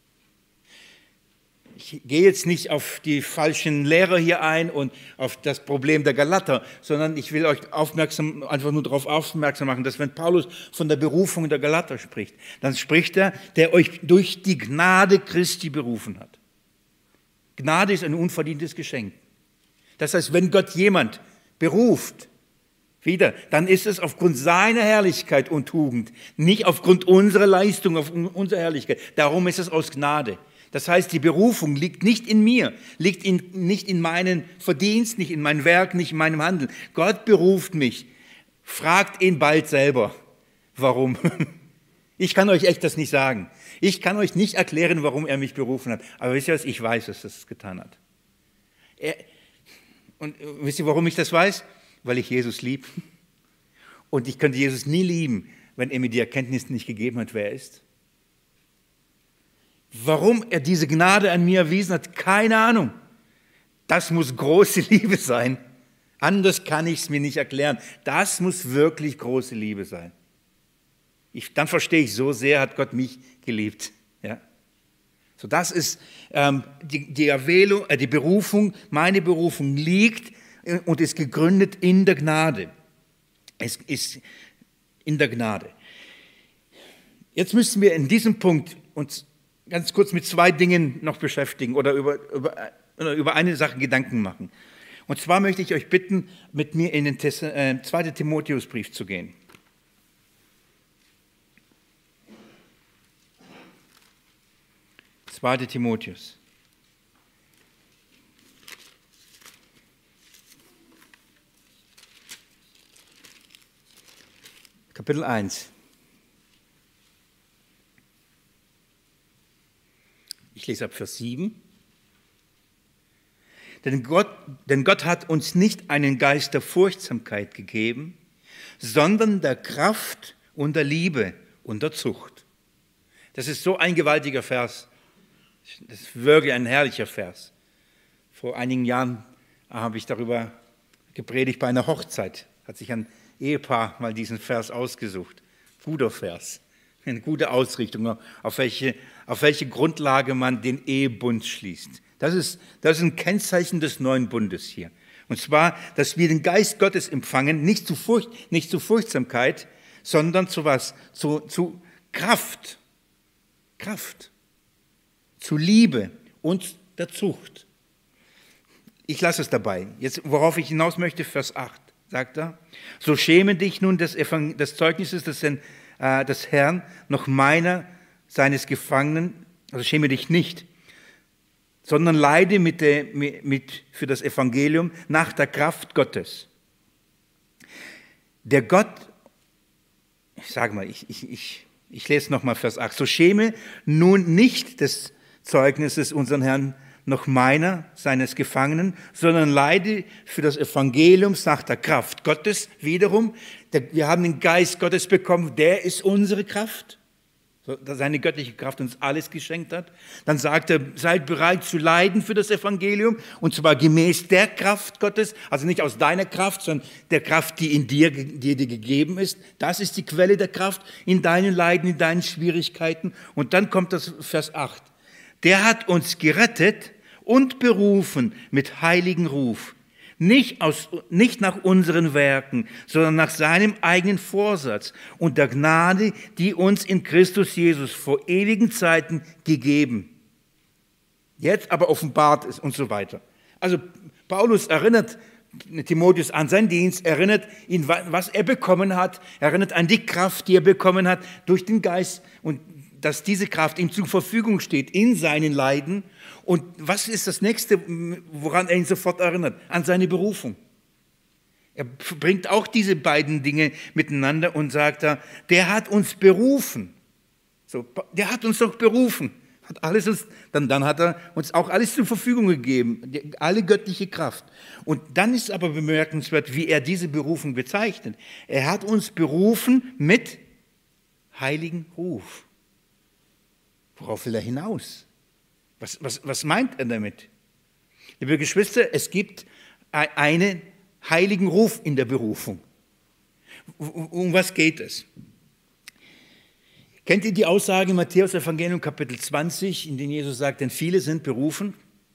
Ich gehe jetzt nicht auf die falschen Lehrer hier ein und auf das Problem der Galater, sondern ich will euch aufmerksam, einfach nur darauf aufmerksam machen, dass wenn Paulus von der Berufung der Galater spricht, dann spricht er, der euch durch die Gnade Christi berufen hat. Gnade ist ein unverdientes Geschenk. Das heißt, wenn Gott jemand beruft, wieder, dann ist es aufgrund seiner Herrlichkeit und Tugend, nicht aufgrund unserer Leistung, auf unserer Herrlichkeit. Darum ist es aus Gnade. Das heißt, die Berufung liegt nicht in mir, liegt in, nicht in meinem Verdienst, nicht in meinem Werk, nicht in meinem Handeln. Gott beruft mich. Fragt ihn bald selber, warum. Ich kann euch echt das nicht sagen. Ich kann euch nicht erklären, warum er mich berufen hat. Aber wisst ihr was? Ich weiß, dass er es getan hat. Er, und wisst ihr, warum ich das weiß? Weil ich Jesus liebe. Und ich könnte Jesus nie lieben, wenn er mir die Erkenntnis nicht gegeben hat, wer er ist. Warum er diese Gnade an mir erwiesen hat, keine Ahnung. Das muss große Liebe sein. Anders kann ich es mir nicht erklären. Das muss wirklich große Liebe sein. Ich, dann verstehe ich, so sehr hat Gott mich geliebt. Ja? So, das ist ähm, die, die Erwählung, äh, die Berufung, meine Berufung liegt und ist gegründet in der Gnade. Es ist in der Gnade. Jetzt müssen wir in diesem Punkt uns ganz kurz mit zwei Dingen noch beschäftigen oder über, über, oder über eine Sache Gedanken machen. Und zwar möchte ich euch bitten, mit mir in den Thess- äh, zweiten Timotheusbrief zu gehen. zweiter Timotheus. Kapitel eins. Ich lese ab Vers sieben. Denn Gott, denn Gott hat uns nicht einen Geist der Furchtsamkeit gegeben, sondern der Kraft und der Liebe und der Zucht. Das ist so ein gewaltiger Vers. Das ist wirklich ein herrlicher Vers. Vor einigen Jahren habe ich darüber gepredigt bei einer Hochzeit. Hat sich ein Ehepaar mal diesen Vers ausgesucht. Guter Vers. Eine gute Ausrichtung, auf welche, auf welche Grundlage man den Ehebund schließt. Das ist, das ist ein Kennzeichen des neuen Bundes hier. Und zwar, dass wir den Geist Gottes empfangen, nicht zu, Furcht, nicht zu Furchtsamkeit, sondern zu was? Zu, zu Kraft. Kraft. Zu Liebe und der Zucht. Ich lasse es dabei. Jetzt, worauf ich hinaus möchte, Vers acht, sagt er. So schäme dich nun des, Evangel- des Zeugnisses des, äh, des Herrn, noch meiner, seines Gefangenen, also schäme dich nicht, sondern leide mit der, mit, für das Evangelium nach der Kraft Gottes. Der Gott, ich sage mal, ich, ich, ich, ich lese nochmal Vers acht, so schäme nun nicht des Zeugnisses unseren Herrn, noch meiner, seines Gefangenen, sondern leide für das Evangelium nach der Kraft Gottes. Wiederum, der, wir haben den Geist Gottes bekommen, der ist unsere Kraft. Dass seine göttliche Kraft uns alles geschenkt hat. Dann sagt er, seid bereit zu leiden für das Evangelium, und zwar gemäß der Kraft Gottes, also nicht aus deiner Kraft, sondern der Kraft, die in dir, die dir gegeben ist. Das ist die Quelle der Kraft in deinen Leiden, in deinen Schwierigkeiten. Und dann kommt das Vers acht. Der hat uns gerettet und berufen mit heiligen Ruf. Nicht, aus, nicht nach unseren Werken, sondern nach seinem eigenen Vorsatz und der Gnade, die uns in Christus Jesus vor ewigen Zeiten gegeben, jetzt aber offenbart ist und so weiter. Also Paulus erinnert Timotheus an seinen Dienst, erinnert ihn, was er bekommen hat, erinnert an die Kraft, die er bekommen hat durch den Geist und dass diese Kraft ihm zur Verfügung steht in seinen Leiden. Und was ist das Nächste, woran er ihn sofort erinnert? An seine Berufung. Er bringt auch diese beiden Dinge miteinander und sagt da, der hat uns berufen. So, der hat uns doch berufen. Hat alles uns, dann, dann hat er uns auch alles zur Verfügung gegeben, die, alle göttliche Kraft. Und dann ist aber bemerkenswert, wie er diese Berufung bezeichnet. Er hat uns berufen mit heiligen Ruf. Worauf will er hinaus? Was, was, was meint er damit? Liebe Geschwister, es gibt einen heiligen Ruf in der Berufung. Um was geht es? Kennt ihr die Aussage in Matthäus Evangelium Kapitel zwanzig, in der Jesus sagt, denn viele sind berufen,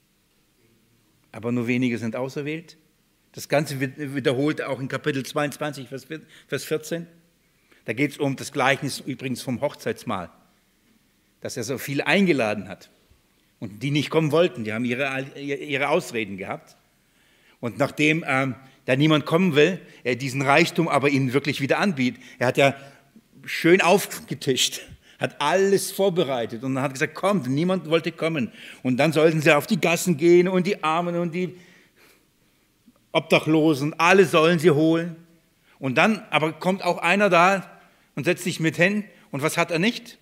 aber nur wenige sind auserwählt? Das Ganze wird wiederholt auch in Kapitel zweiundzwanzig, Vers vierzehn. Da geht es um das Gleichnis übrigens vom Hochzeitsmahl, dass er so viele eingeladen hat und die nicht kommen wollten, die haben ihre, ihre Ausreden gehabt. Und nachdem ähm, da niemand kommen will, er diesen Reichtum aber ihnen wirklich wieder anbietet, er hat ja schön aufgetischt, hat alles vorbereitet und hat gesagt, kommt, niemand wollte kommen. Und dann sollten sie auf die Gassen gehen und die Armen und die Obdachlosen, alle sollen sie holen. Und dann aber kommt auch einer da und setzt sich mit hin und was hat er nicht?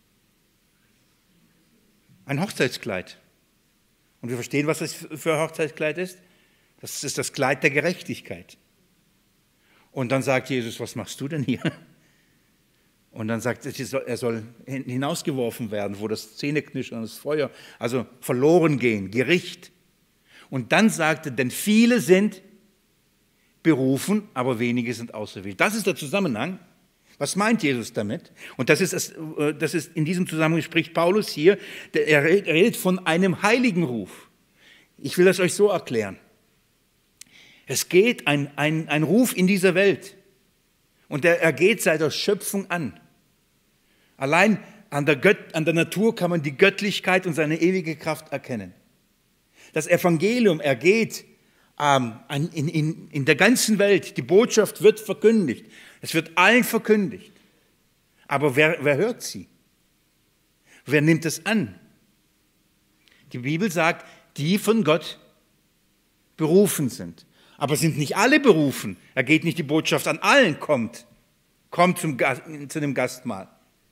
Ein Hochzeitskleid. Und wir verstehen, was das für ein Hochzeitskleid ist. Das ist das Kleid der Gerechtigkeit. Und dann sagt Jesus, was machst du denn hier? Und dann sagt er, er soll hinausgeworfen werden, wo das Zähneknirschen und das Feuer, also verloren gehen, Gericht. Und dann sagt er, denn viele sind berufen, aber wenige sind auserwählt. Das ist der Zusammenhang. Was meint Jesus damit? Und das ist, das ist in diesem Zusammenhang spricht Paulus hier, er redet von einem heiligen Ruf. Ich will das euch so erklären. Es geht ein, ein, ein Ruf in dieser Welt und der, er geht seit der Schöpfung an. Allein an der, Gött, an der Natur kann man die Göttlichkeit und seine ewige Kraft erkennen. Das Evangelium ergeht ähm, in, in, in der ganzen Welt. Die Botschaft wird verkündigt. Es wird allen verkündigt. Aber wer, wer hört sie? Wer nimmt es an? Die Bibel sagt, die von Gott berufen sind. Aber sind nicht alle berufen. Er geht nicht die Botschaft an allen, kommt. Kommt zum, zu dem Gastmahl.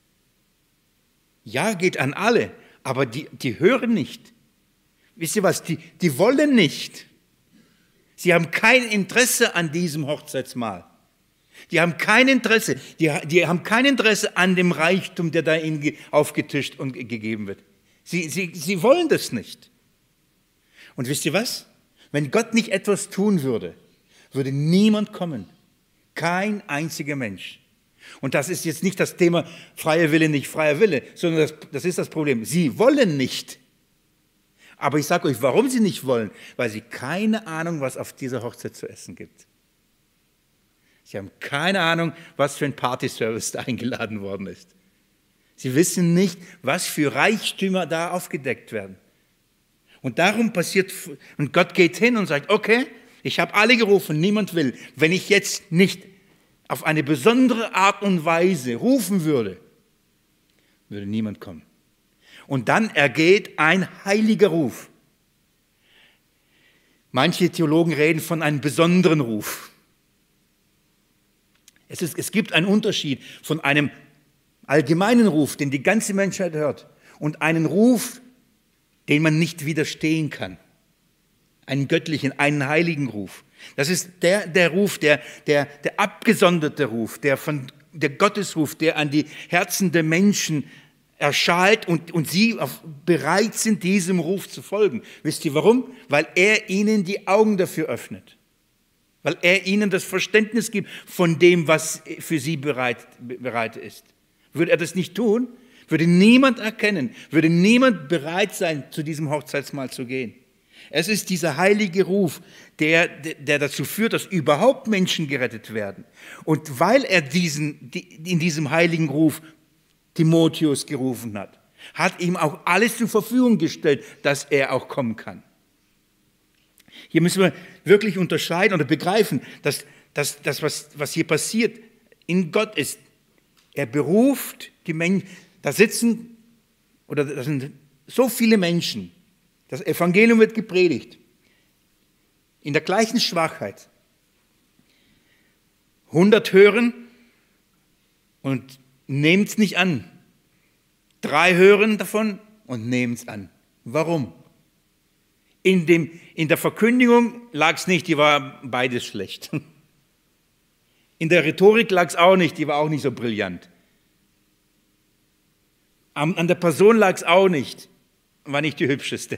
Ja, geht an alle, aber die, die hören nicht. Wisst ihr was, die, die wollen nicht. Sie haben kein Interesse an diesem Hochzeitsmahl. Die haben kein Interesse, die, die haben kein Interesse an dem Reichtum, der da ihnen aufgetischt und gegeben wird. Sie, sie, sie wollen das nicht. Und wisst ihr was? Wenn Gott nicht etwas tun würde, würde niemand kommen. Kein einziger Mensch. Und das ist jetzt nicht das Thema freier Wille, nicht freier Wille, sondern das, das ist das Problem. Sie wollen nicht. Aber ich sage euch, warum sie nicht wollen. Weil sie keine Ahnung, was auf dieser Hochzeit zu essen gibt. Sie haben keine Ahnung, was für ein Partyservice da eingeladen worden ist. Sie wissen nicht, was für Reichtümer da aufgedeckt werden. Und darum passiert, und Gott geht hin und sagt, okay, ich habe alle gerufen, niemand will. Wenn ich jetzt nicht auf eine besondere Art und Weise rufen würde, würde niemand kommen. Und dann ergeht ein heiliger Ruf. Manche Theologen reden von einem besonderen Ruf. Es, ist, es gibt einen Unterschied von einem allgemeinen Ruf, den die ganze Menschheit hört, und einen Ruf, den man nicht widerstehen kann. Einen göttlichen, einen heiligen Ruf. Das ist der, der Ruf, der, der, der abgesonderte Ruf, der, von, der Gottesruf, der an die Herzen der Menschen erschallt und, und sie auf, bereit sind, diesem Ruf zu folgen. Wisst ihr warum? Weil er ihnen die Augen dafür öffnet. Weil er ihnen das Verständnis gibt von dem, was für sie bereit, bereit ist. Würde er das nicht tun, würde niemand erkennen, würde niemand bereit sein, zu diesem Hochzeitsmahl zu gehen. Es ist dieser heilige Ruf, der, der dazu führt, dass überhaupt Menschen gerettet werden. Und weil er diesen, in diesem heiligen Ruf Timotheus gerufen hat, hat ihm auch alles zur Verfügung gestellt, dass er auch kommen kann. Hier müssen wir wirklich unterscheiden oder begreifen, dass das, was, was hier passiert, in Gott ist. Er beruft die Menschen, da sitzen, oder da sind so viele Menschen, das Evangelium wird gepredigt, in der gleichen Schwachheit. hundert hören und nehmt es nicht an. Drei hören davon und nehmen es an. Warum? In, dem, in der Verkündigung lag es nicht, die war beides schlecht. In der Rhetorik lag es auch nicht, die war auch nicht so brillant. An, an der Person lag es auch nicht, war nicht die hübscheste.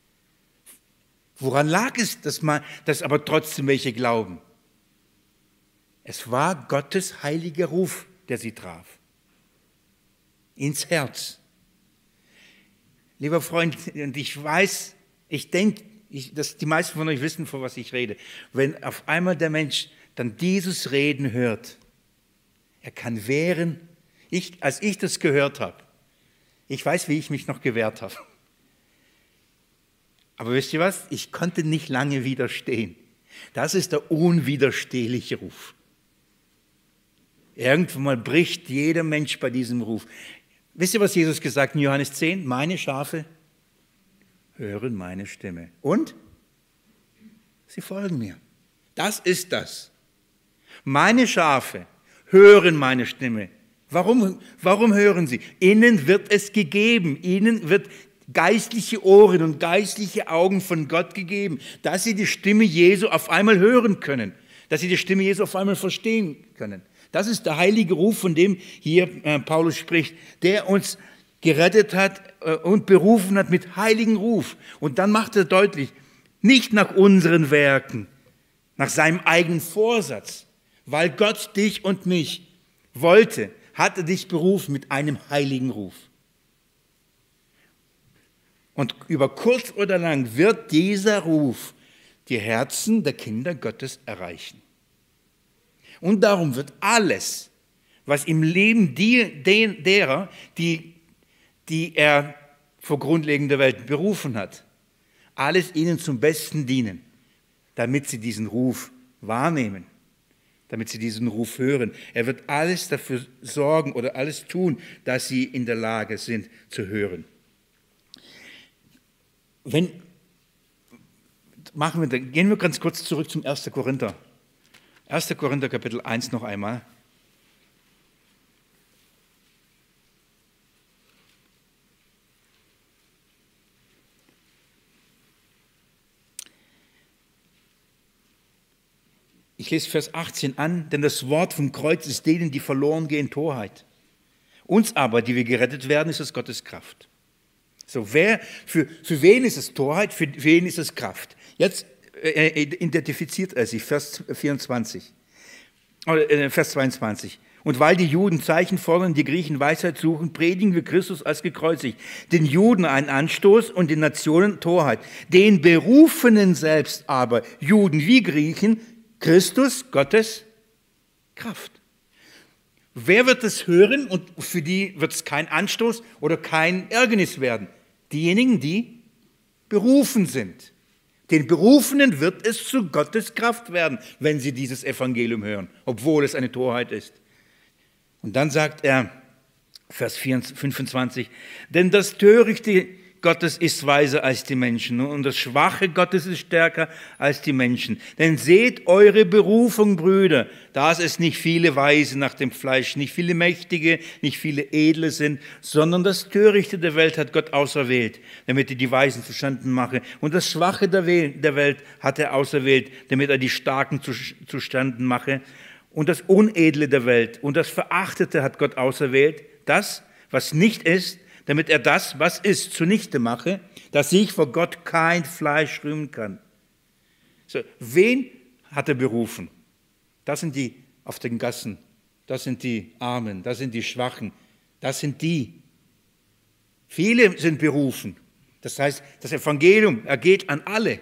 Woran lag es, dass, man, dass aber trotzdem welche glauben? Es war Gottes heiliger Ruf, der sie traf. Ins Herz. Lieber Freund, und ich weiß, ich denke, ich, dass die meisten von euch wissen, von was ich rede. Wenn auf einmal der Mensch dann dieses Reden hört, er kann wehren. Ich, als ich das gehört habe, ich weiß, wie ich mich noch gewehrt habe. Aber wisst ihr was? Ich konnte nicht lange widerstehen. Das ist der unwiderstehliche Ruf. Irgendwann mal bricht jeder Mensch bei diesem Ruf. Wisst ihr, was Jesus gesagt hat in Johannes zehn? Meine Schafe hören meine Stimme. Und? Sie folgen mir. Das ist das. Meine Schafe hören meine Stimme. Warum, warum hören sie? Ihnen wird es gegeben. Ihnen wird geistliche Ohren und geistliche Augen von Gott gegeben, dass sie die Stimme Jesu auf einmal hören können, dass sie die Stimme Jesu auf einmal verstehen können. Das ist der heilige Ruf, von dem hier äh, Paulus spricht, der uns gerettet hat äh, und berufen hat mit heiligen Ruf. Und dann macht er deutlich, nicht nach unseren Werken, nach seinem eigenen Vorsatz, weil Gott dich und mich wollte, hat er dich berufen mit einem heiligen Ruf. Und über kurz oder lang wird dieser Ruf die Herzen der Kinder Gottes erreichen. Und darum wird alles, was im Leben die, den, derer, die, die er vor Grundlegung der Welt berufen hat, alles ihnen zum Besten dienen, damit sie diesen Ruf wahrnehmen, damit sie diesen Ruf hören. Er wird alles dafür sorgen oder alles tun, dass sie in der Lage sind zu hören. Wenn, machen wir, gehen wir ganz kurz zurück zum ersten Korinther. erster Korinther Kapitel eins noch einmal. Ich lese Vers achtzehn an, denn das Wort vom Kreuz ist denen, die verloren gehen, Torheit. Uns aber, die wir gerettet werden, ist es Gottes Kraft. So, wer, für, für wen ist es Torheit, für wen ist es Kraft? Jetzt äh, identifiziert er sich, Vers vierundzwanzig, äh, Vers zweiundzwanzig. Und weil die Juden Zeichen fordern, die Griechen Weisheit suchen, predigen wir Christus als gekreuzigt. Den Juden einen Anstoß und den Nationen Torheit. Den Berufenen selbst aber, Juden wie Griechen, Christus, Gottes Kraft. Wer wird es hören und für die wird es kein Anstoß oder kein Ärgernis werden? Diejenigen, die berufen sind. Den Berufenen wird es zu Gottes Kraft werden, wenn sie dieses Evangelium hören, obwohl es eine Torheit ist. Und dann sagt er, Vers fünfundzwanzig, denn das Törichte Gottes ist weiser als die Menschen und das Schwache Gottes ist stärker als die Menschen. Denn seht eure Berufung, Brüder, dass es nicht viele Weise nach dem Fleisch, nicht viele Mächtige, nicht viele Edle sind, sondern das Törichte der Welt hat Gott auserwählt, damit er die Weisen zustande mache. Und das Schwache der Welt hat er auserwählt, damit er die Starken zustande mache. Und das Unedle der Welt und das Verachtete hat Gott auserwählt, das, was nicht ist, damit er das, was ist, zunichte mache, dass sich vor Gott kein Fleisch rühmen kann. So, wen hat er berufen? Das sind die auf den Gassen, das sind die Armen, das sind die Schwachen, das sind die. Viele sind berufen. Das heißt, das Evangelium ergeht an alle.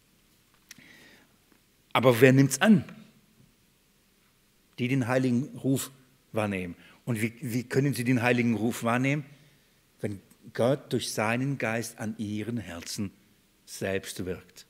Aber wer nimmt es an? Die den heiligen Ruf wahrnehmen. Und wie, wie können sie den heiligen Ruf wahrnehmen? Wenn Gott durch seinen Geist an ihren Herzen selbst wirkt.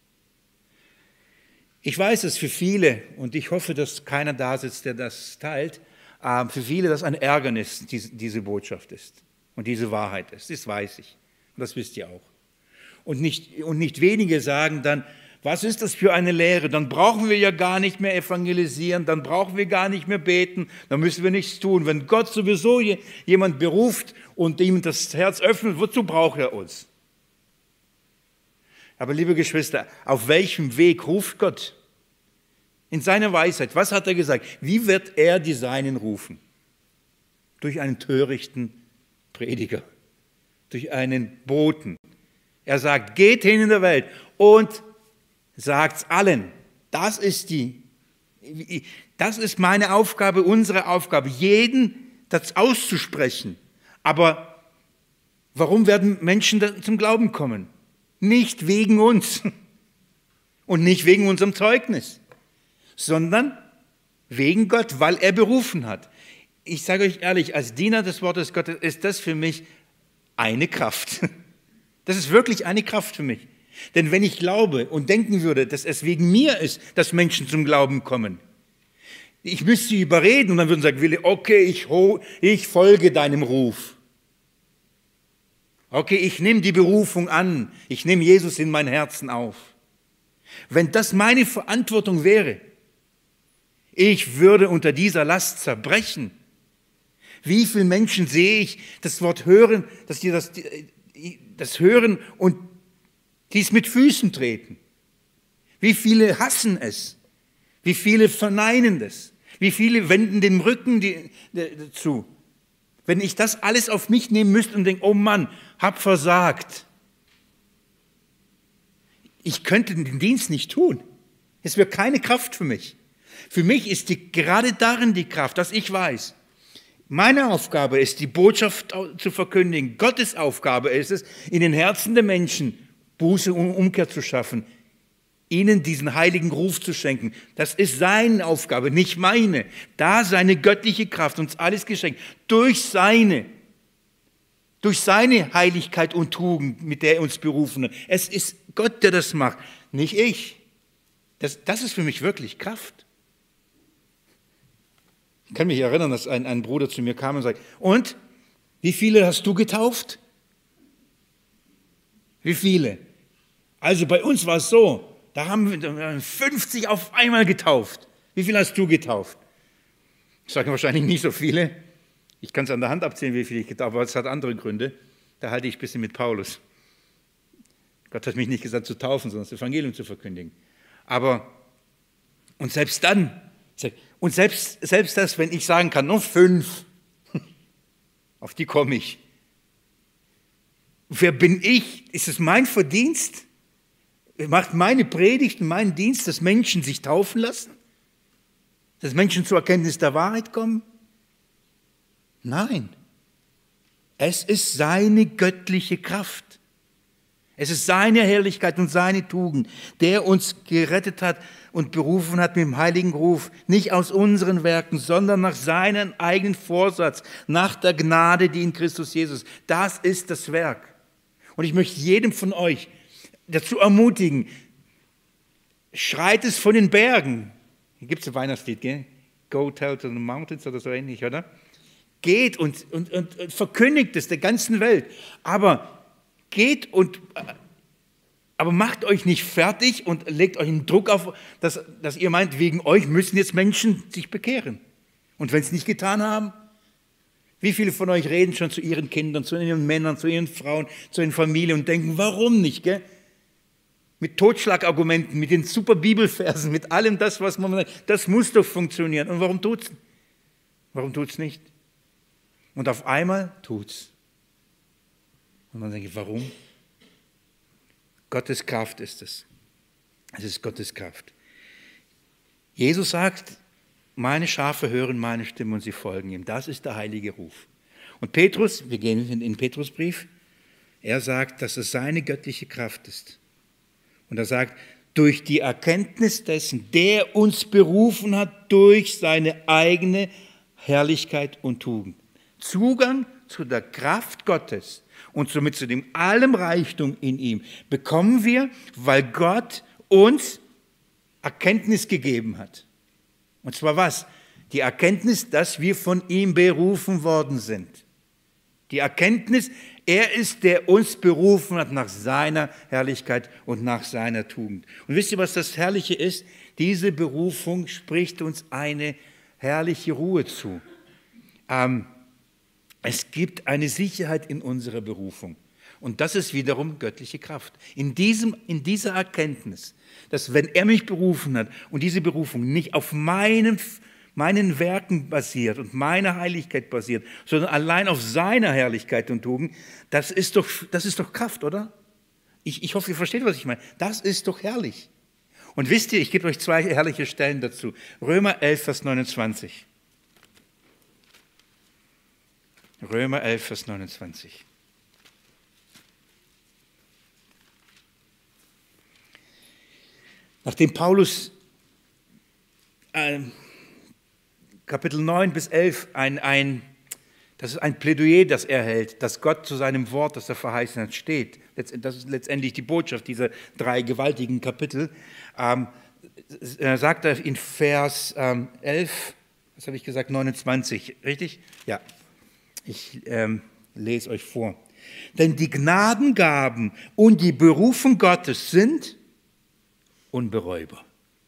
Ich weiß es für viele, und ich hoffe, dass keiner da sitzt, der das teilt, für viele das ein Ärgernis, diese, diese Botschaft ist und diese Wahrheit ist. Das weiß ich. Und das wisst ihr auch. Und nicht, und nicht wenige sagen dann, was ist das für eine Lehre? Dann brauchen wir ja gar nicht mehr evangelisieren, dann brauchen wir gar nicht mehr beten, dann müssen wir nichts tun. Wenn Gott sowieso jemand beruft und ihm das Herz öffnet, wozu braucht er uns? Aber liebe Geschwister, auf welchem Weg ruft Gott? In seiner Weisheit, was hat er gesagt? Wie wird er die Seinen rufen? Durch einen törichten Prediger, durch einen Boten. Er sagt, geht hin in der Welt und sagt's allen. Das ist die, das ist meine Aufgabe, unsere Aufgabe, jeden das auszusprechen. Aber warum werden Menschen zum Glauben kommen? Nicht wegen uns und nicht wegen unserem Zeugnis, sondern wegen Gott, weil er berufen hat. Ich sage euch ehrlich, als Diener des Wortes Gottes ist das für mich eine Kraft. Das ist wirklich eine Kraft für mich. Denn wenn ich glaube und denken würde, dass es wegen mir ist, dass Menschen zum Glauben kommen, ich müsste sie überreden und dann würden sie sagen, Willi, okay, ich, ich folge deinem Ruf. Okay, ich nehme die Berufung an, ich nehme Jesus in mein Herzen auf. Wenn das meine Verantwortung wäre, ich würde unter dieser Last zerbrechen. Wie viele Menschen sehe ich das Wort hören, dass die das, das hören und dies mit Füßen treten. Wie viele hassen es? Wie viele verneinen es? Wie viele wenden den Rücken zu? Wenn ich das alles auf mich nehmen müsste und denke, oh Mann, hab versagt. Ich könnte den Dienst nicht tun. Es wäre keine Kraft für mich. Für mich ist die, gerade darin die Kraft, dass ich weiß, meine Aufgabe ist, die Botschaft zu verkündigen. Gottes Aufgabe ist es, in den Herzen der Menschen Buße und Umkehr zu schaffen, ihnen diesen heiligen Ruf zu schenken. Das ist seine Aufgabe, nicht meine. Da seine göttliche Kraft uns alles geschenkt, durch seine, durch seine Heiligkeit und Tugend, mit der er uns berufen hat. Es ist Gott, der das macht, nicht ich. Das, das ist für mich wirklich Kraft. Ich kann mich erinnern, dass ein, ein Bruder zu mir kam und sagte, und, wie viele hast du getauft? Wie viele? Also bei uns war es so, da haben wir fünfzig auf einmal getauft. Wie viele hast du getauft? Ich sage wahrscheinlich nicht so viele. Ich kann es an der Hand abzählen, wie viele ich getauft habe, aber es hat andere Gründe. Da halte ich ein bisschen mit Paulus. Gott hat mich nicht gesagt zu taufen, sondern das Evangelium zu verkündigen. Aber Und selbst dann, und selbst, selbst das, wenn ich sagen kann, nur fünf, auf die komme ich. Wer bin ich? Ist es mein Verdienst? Macht meine Predigt und meinen Dienst, dass Menschen sich taufen lassen? Dass Menschen zur Erkenntnis der Wahrheit kommen? Nein. Es ist seine göttliche Kraft. Es ist seine Herrlichkeit und seine Tugend, der uns gerettet hat und berufen hat mit dem heiligen Ruf, nicht aus unseren Werken, sondern nach seinem eigenen Vorsatz, nach der Gnade, die in Christus Jesus. Das ist das Werk. Und ich möchte jedem von euch dazu ermutigen, schreit es von den Bergen. Hier gibt es ein Weihnachtslied, gell? Go tell to the mountains oder so ähnlich, oder? Geht und, und, und, und verkündigt es der ganzen Welt. Aber geht und, aber macht euch nicht fertig und legt euch einen Druck auf, dass, dass ihr meint, wegen euch müssen jetzt Menschen sich bekehren. Und wenn sie es nicht getan haben, wie viele von euch reden schon zu ihren Kindern, zu ihren Männern, zu ihren Frauen, zu ihren Familien und denken, warum nicht, gell? Mit Totschlagargumenten, mit den super Bibelversen, mit allem das, was man, das muss doch funktionieren. Und warum tut's? Warum tut's nicht? Und auf einmal tut's. Und man denkt, warum? Gottes Kraft ist es. Es ist Gottes Kraft. Jesus sagt, meine Schafe hören meine Stimme und sie folgen ihm. Das ist der heilige Ruf. Und Petrus, wir gehen in den Petrusbrief, er sagt, dass es seine göttliche Kraft ist. Und er sagt, durch die Erkenntnis dessen, der uns berufen hat, durch seine eigene Herrlichkeit und Tugend. Zugang zu der Kraft Gottes und somit zu dem allem Reichtum in ihm bekommen wir, weil Gott uns Erkenntnis gegeben hat. Und zwar was? Die Erkenntnis, dass wir von ihm berufen worden sind. Die Erkenntnis, er ist, der uns berufen hat nach seiner Herrlichkeit und nach seiner Tugend. Und wisst ihr, was das Herrliche ist? Diese Berufung spricht uns eine herrliche Ruhe zu. Ähm, es gibt eine Sicherheit in unserer Berufung. Und das ist wiederum göttliche Kraft. In, diesem, in dieser Erkenntnis, dass wenn er mich berufen hat und diese Berufung nicht auf meinen, meinen Werken basiert und meiner Heiligkeit basiert, sondern allein auf seiner Herrlichkeit und Tugend, das ist doch, das ist doch Kraft, oder? Ich, ich hoffe, ihr versteht, was ich meine. Das ist doch herrlich. Und wisst ihr, ich gebe euch zwei herrliche Stellen dazu. Römer elf, Vers neunundzwanzig. Römer elf, Vers neunundzwanzig. Nachdem Paulus äh, Kapitel neun bis elf, ein, ein, das ist ein Plädoyer, das er hält, dass Gott zu seinem Wort, das er verheißen hat, steht. Das ist letztendlich die Botschaft dieser drei gewaltigen Kapitel. Ähm, er sagt er in Vers ähm, elf, was habe ich gesagt, neunundzwanzig, richtig? Ja, ich ähm, lese euch vor. Denn die Gnadengaben und die Berufung Gottes sind unbereubar.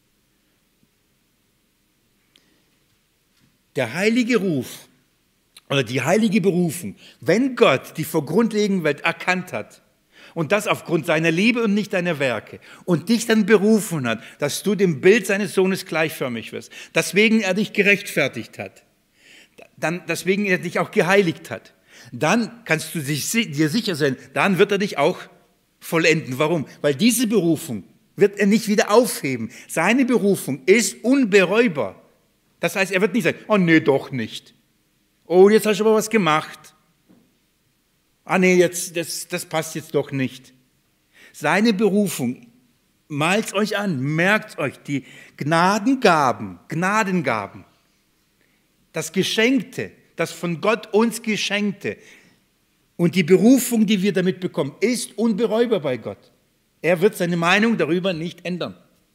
Der heilige Ruf oder die heilige Berufung, wenn Gott die vor grundlegenden Welt erkannt hat und das aufgrund seiner Liebe und nicht deiner Werke und dich dann berufen hat, dass du dem Bild seines Sohnes gleichförmig wirst, deswegen er dich gerechtfertigt hat, dann, deswegen er dich auch geheiligt hat, dann kannst du dir sicher sein, dann wird er dich auch vollenden. Warum? Weil diese Berufung wird er nicht wieder aufheben. Seine Berufung ist unbereubar. Das heißt, er wird nicht sagen, oh nee, doch nicht. Oh, jetzt hast du aber was gemacht. Ah nee, jetzt, das, das passt jetzt doch nicht. Seine Berufung, malt's euch an, merkt euch, die Gnadengaben, Gnadengaben, das Geschenkte, das von Gott uns Geschenkte und die Berufung, die wir damit bekommen, ist unbereubar bei Gott. Er wird seine Meinung darüber nicht ändern.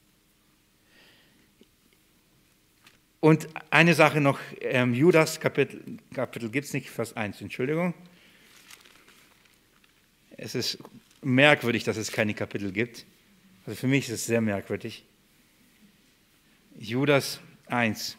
Und eine Sache noch, ähm, Judas, Kapitel, Kapitel gibt es nicht, Vers eins, Entschuldigung. Es ist merkwürdig, dass es keine Kapitel gibt. Also für mich ist es sehr merkwürdig. Judas eins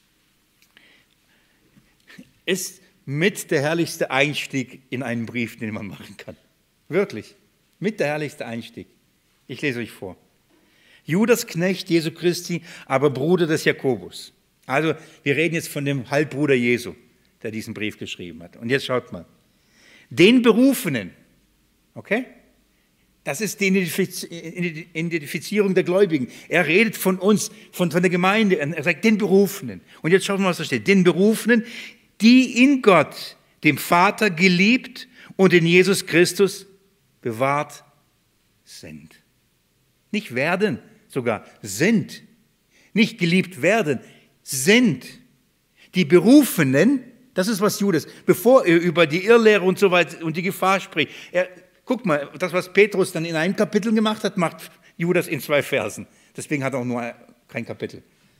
ist mit der herrlichste Einstieg in einen Brief, den man machen kann. Wirklich, mit der herrlichste Einstieg. Ich lese euch vor. Judas, Knecht Jesu Christi, aber Bruder des Jakobus. Also wir reden jetzt von dem Halbbruder Jesu, der diesen Brief geschrieben hat. Und jetzt schaut mal. Den Berufenen, okay? Das ist die Identifizierung der Gläubigen. Er redet von uns, von, von der Gemeinde. Er sagt den Berufenen. Und jetzt schaut mal, was da steht. Den Berufenen, die in Gott, dem Vater, geliebt und in Jesus Christus bewahrt sind. Nicht werden, sogar sind. Nicht geliebt werden, sind. Die Berufenen, das ist was Judas, bevor er über die Irrlehre und so weiter und die Gefahr spricht. Er, guck mal, das, was Petrus dann in einem Kapitel gemacht hat, macht Judas in zwei Versen. Deswegen hat er auch nur kein Kapitel.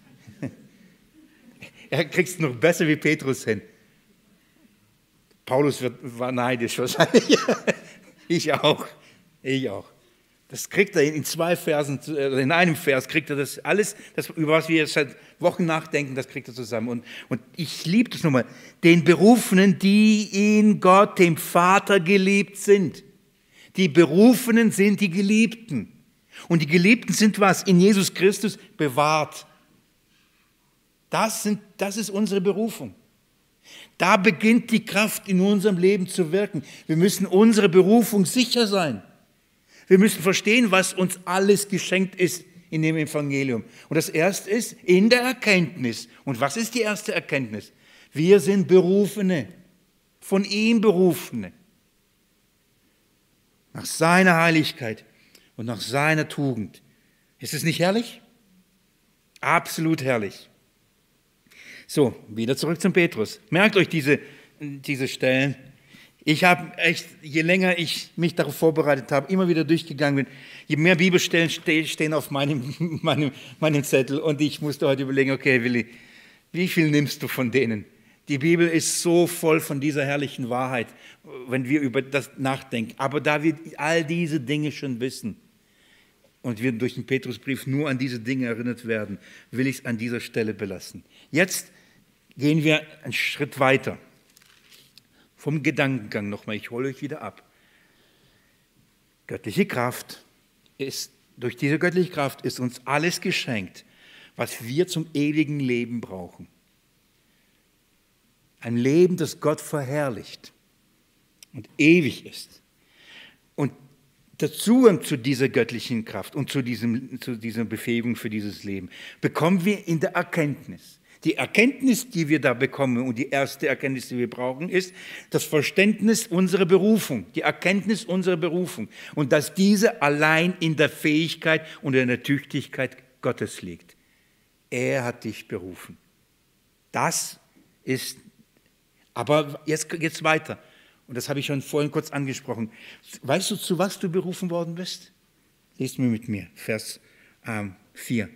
Er kriegt es noch besser wie Petrus hin. Paulus wird, war neidisch wahrscheinlich. Ich auch. Ich auch. Das kriegt er in zwei Versen, in einem Vers kriegt er das alles, das, über was wir jetzt seit Wochen nachdenken, das kriegt er zusammen. Und, und ich liebe das nochmal. Den Berufenen, die in Gott, dem Vater, geliebt sind. Die Berufenen sind die Geliebten. Und die Geliebten sind was? In Jesus Christus bewahrt. Das, sind, das ist unsere Berufung. Da beginnt die Kraft in unserem Leben zu wirken. Wir müssen unsere Berufung sicher sein. Wir müssen verstehen, was uns alles geschenkt ist in dem Evangelium. Und das erste ist in der Erkenntnis. Und was ist die erste Erkenntnis? Wir sind Berufene, von ihm Berufene. Nach seiner Heiligkeit und nach seiner Tugend. Ist es nicht herrlich? Absolut herrlich. So, wieder zurück zum Petrus. Merkt euch diese, diese Stellen. Ich habe echt, je länger ich mich darauf vorbereitet habe, immer wieder durchgegangen bin, je mehr Bibelstellen stehen auf meinem, meinem, meinem Zettel und ich musste heute überlegen, okay Willi, wie viel nimmst du von denen? Die Bibel ist so voll von dieser herrlichen Wahrheit, wenn wir über das nachdenken. Aber da wir all diese Dinge schon wissen und wir durch den Petrusbrief nur an diese Dinge erinnert werden, will ich es an dieser Stelle belassen. Jetzt gehen wir einen Schritt weiter. Vom Gedankengang nochmal, ich hole euch wieder ab. Göttliche Kraft ist, durch diese göttliche Kraft ist uns alles geschenkt, was wir zum ewigen Leben brauchen. Ein Leben, das Gott verherrlicht und ewig ist. Und der Zugang zu dieser göttlichen Kraft und zu, diesem, zu dieser Befähigung für dieses Leben bekommen wir in der Erkenntnis. Die Erkenntnis, die wir da bekommen und die erste Erkenntnis, die wir brauchen, ist das Verständnis unserer Berufung, die Erkenntnis unserer Berufung und dass diese allein in der Fähigkeit und in der Tüchtigkeit Gottes liegt. Er hat dich berufen. Das ist, aber jetzt geht's weiter und das habe ich schon vorhin kurz angesprochen. Weißt du, zu was du berufen worden bist? Lest mir mit mir, Vers ähm, vier.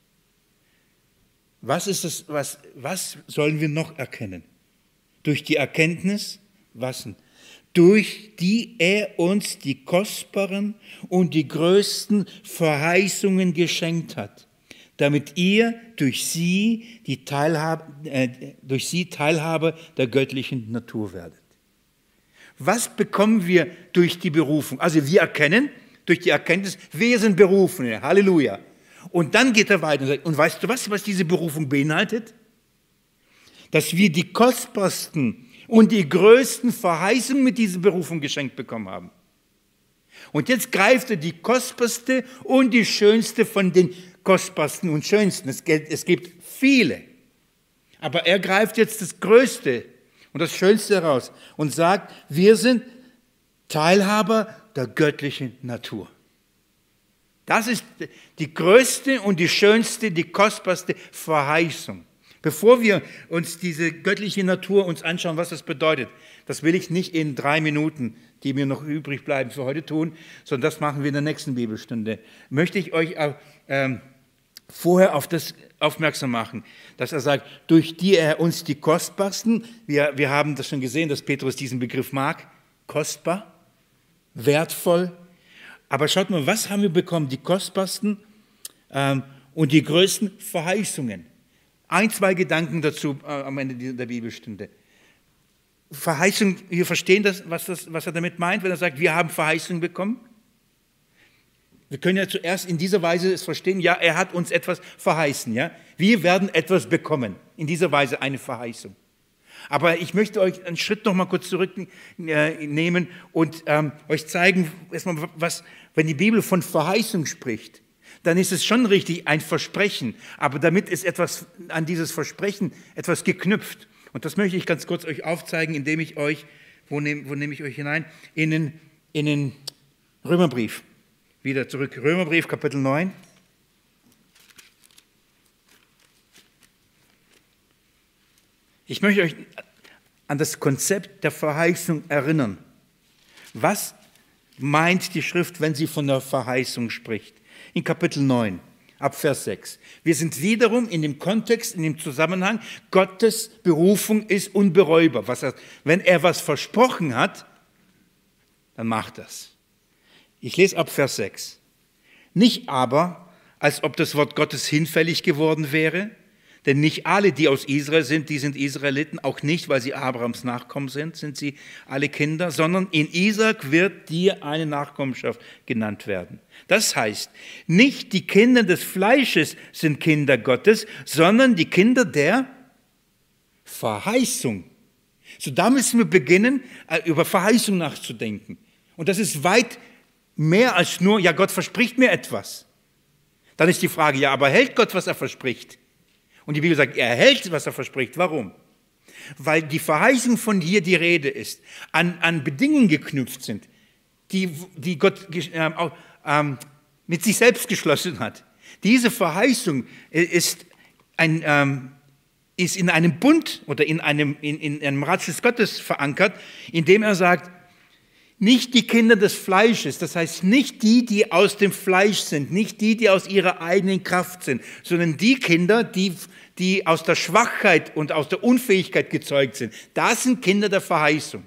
Was ist das, was, was sollen wir noch erkennen? Durch die Erkenntnis, was denn? Durch die er uns die kostbaren und die größten Verheißungen geschenkt hat, damit ihr durch sie, die Teilhabe, äh, durch sie Teilhaber der göttlichen Natur werdet. Was bekommen wir durch die Berufung? Also wir erkennen durch die Erkenntnis, wir sind Berufene, Halleluja. Und dann geht er weiter und sagt, und weißt du was, was diese Berufung beinhaltet? Dass wir die kostbarsten und die größten Verheißungen mit dieser Berufung geschenkt bekommen haben. Und jetzt greift er die kostbarste und die schönste von den kostbarsten und schönsten. Es gibt, es gibt viele. Aber er greift jetzt das Größte und das Schönste heraus und sagt, wir sind Teilhaber der göttlichen Natur. Das ist die größte und die schönste, die kostbarste Verheißung. Bevor wir uns diese göttliche Natur uns anschauen, was das bedeutet, das will ich nicht in drei Minuten, die mir noch übrig bleiben, für heute tun, sondern das machen wir in der nächsten Bibelstunde. Möchte ich euch äh, vorher auf das aufmerksam machen, dass er sagt, durch die er uns die kostbarsten, wir, wir haben das schon gesehen, dass Petrus diesen Begriff mag, kostbar, wertvoll. Aber schaut mal, was haben wir bekommen? Die kostbarsten ähm, und die größten Verheißungen. Ein, zwei Gedanken dazu äh, am Ende der Bibelstunde. Verheißung, wir verstehen das was, das, was er damit meint, wenn er sagt, wir haben Verheißungen bekommen. Wir können ja zuerst in dieser Weise es verstehen, ja, er hat uns etwas verheißen. Ja? Wir werden etwas bekommen, in dieser Weise eine Verheißung. Aber ich möchte euch einen Schritt noch mal kurz zurücknehmen und ähm, euch zeigen, erstmal, was, wenn die Bibel von Verheißung spricht, dann ist es schon richtig ein Versprechen, aber damit ist etwas an dieses Versprechen etwas geknüpft. Und das möchte ich ganz kurz euch aufzeigen, indem ich euch, wo nehme, wo nehme ich euch hinein? In den, in den Römerbrief. Wieder zurück, Römerbrief, Kapitel neun. Ich möchte euch an das Konzept der Verheißung erinnern. Was meint die Schrift, wenn sie von der Verheißung spricht? In Kapitel neun, ab Vers sechs. Wir sind wiederum in dem Kontext, in dem Zusammenhang, Gottes Berufung ist unbereubar. Was heißt, wenn er was versprochen hat, dann macht das. Ich lese ab Vers sechs. Nicht aber, als ob das Wort Gottes hinfällig geworden wäre, denn nicht alle, die aus Israel sind, die sind Israeliten, auch nicht, weil sie Abrahams Nachkommen sind, sind sie alle Kinder, sondern in Isaak wird dir eine Nachkommenschaft genannt werden. Das heißt, nicht die Kinder des Fleisches sind Kinder Gottes, sondern die Kinder der Verheißung. So, da müssen wir beginnen, über Verheißung nachzudenken. Und das ist weit mehr als nur, ja, Gott verspricht mir etwas. Dann ist die Frage, ja, aber hält Gott, was er verspricht? Und die Bibel sagt, er hält, was er verspricht. Warum? Weil die Verheißung, von hier die Rede ist, an, an Bedingungen geknüpft sind, die, die Gott äh, äh, mit sich selbst geschlossen hat. Diese Verheißung ist, ein, ähm, ist in einem Bund oder in einem, in, in einem Ratschluss Gottes verankert, indem er sagt, nicht die Kinder des Fleisches, das heißt nicht die, die aus dem Fleisch sind, nicht die, die aus ihrer eigenen Kraft sind, sondern die Kinder, die, die aus der Schwachheit und aus der Unfähigkeit gezeugt sind. Das sind Kinder der Verheißung.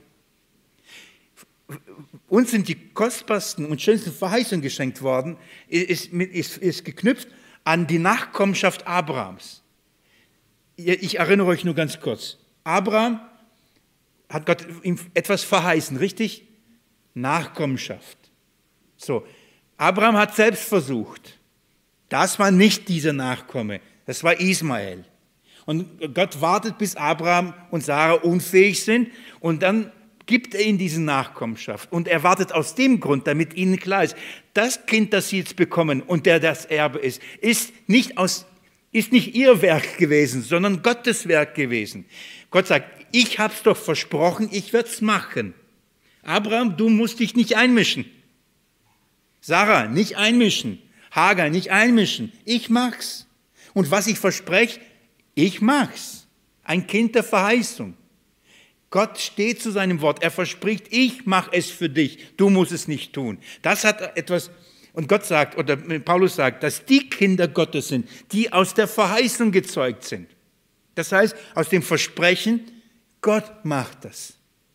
Uns sind die kostbarsten und schönsten Verheißungen geschenkt worden, ist, ist, ist geknüpft an die Nachkommenschaft Abrahams. Ich erinnere euch nur ganz kurz. Abraham hat Gott ihm etwas verheißen, richtig? Nachkommenschaft. So, Abraham hat selbst versucht. Das war nicht dieser Nachkomme, das war Ismael. Und Gott wartet, bis Abraham und Sarah unfähig sind und dann gibt er ihnen diese Nachkommenschaft. Und er wartet aus dem Grund, damit ihnen klar ist, das Kind, das sie jetzt bekommen und der das Erbe ist, ist nicht, aus, ist nicht ihr Werk gewesen, sondern Gottes Werk gewesen. Gott sagt, ich habe es doch versprochen, ich werde es machen. Abraham, du musst dich nicht einmischen. Sarah, nicht einmischen. Hagar, nicht einmischen. Ich mach's. Und was ich verspreche, ich mach's. Ein Kind der Verheißung. Gott steht zu seinem Wort. Er verspricht, ich mache es für dich. Du musst es nicht tun. Das hat etwas, und Gott sagt, oder Paulus sagt, dass die Kinder Gottes sind, die aus der Verheißung gezeugt sind. Das heißt, aus dem Versprechen, Gott macht das.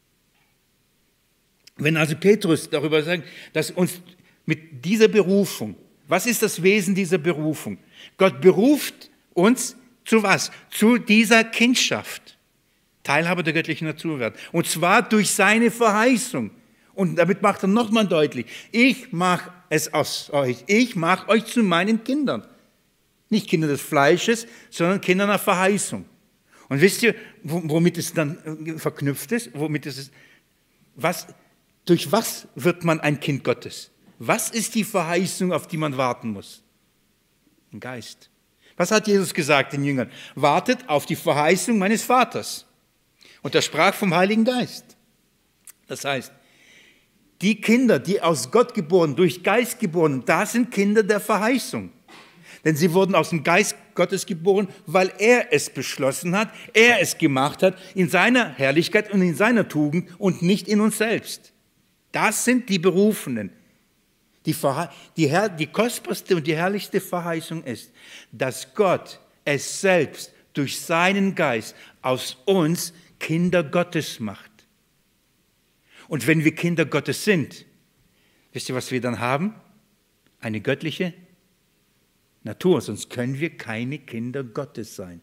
Wenn also Petrus darüber sagt, dass uns mit dieser Berufung, was ist das Wesen dieser Berufung? Gott beruft uns zu was? Zu dieser Kindschaft, Teilhabe der göttlichen Natur werden. Und zwar durch seine Verheißung. Und damit macht er nochmal deutlich, ich mache es aus euch, ich mache euch zu meinen Kindern. Nicht Kinder des Fleisches, sondern Kinder nach Verheißung. Und wisst ihr, womit es dann verknüpft ist? Womit es, was... Durch was wird man ein Kind Gottes? Was ist die Verheißung, auf die man warten muss? Ein Geist. Was hat Jesus gesagt den Jüngern? Wartet auf die Verheißung meines Vaters. Und er sprach vom Heiligen Geist. Das heißt, die Kinder, die aus Gott geboren, durch Geist geboren, das sind Kinder der Verheißung. Denn sie wurden aus dem Geist Gottes geboren, weil er es beschlossen hat, er es gemacht hat, in seiner Herrlichkeit und in seiner Tugend und nicht in uns selbst. Das sind die Berufenen. Die, die, Herr, die kostbarste und die herrlichste Verheißung ist, dass Gott es selbst durch seinen Geist aus uns Kinder Gottes macht. Und wenn wir Kinder Gottes sind, wisst ihr, was wir dann haben? Eine göttliche Natur, sonst können wir keine Kinder Gottes sein.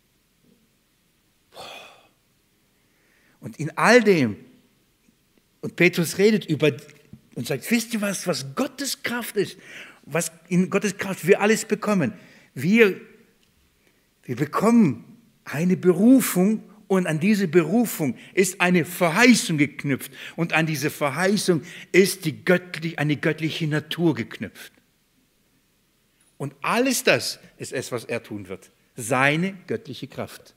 Und in all dem, und Petrus redet über und sagt, wisst ihr was, was Gott Gottes Kraft ist, was in Gottes Kraft wir alles bekommen. Wir, wir bekommen eine Berufung und an diese Berufung ist eine Verheißung geknüpft und an diese Verheißung ist die göttlich, eine göttliche Natur geknüpft. Und alles das ist es, was er tun wird. Seine göttliche Kraft.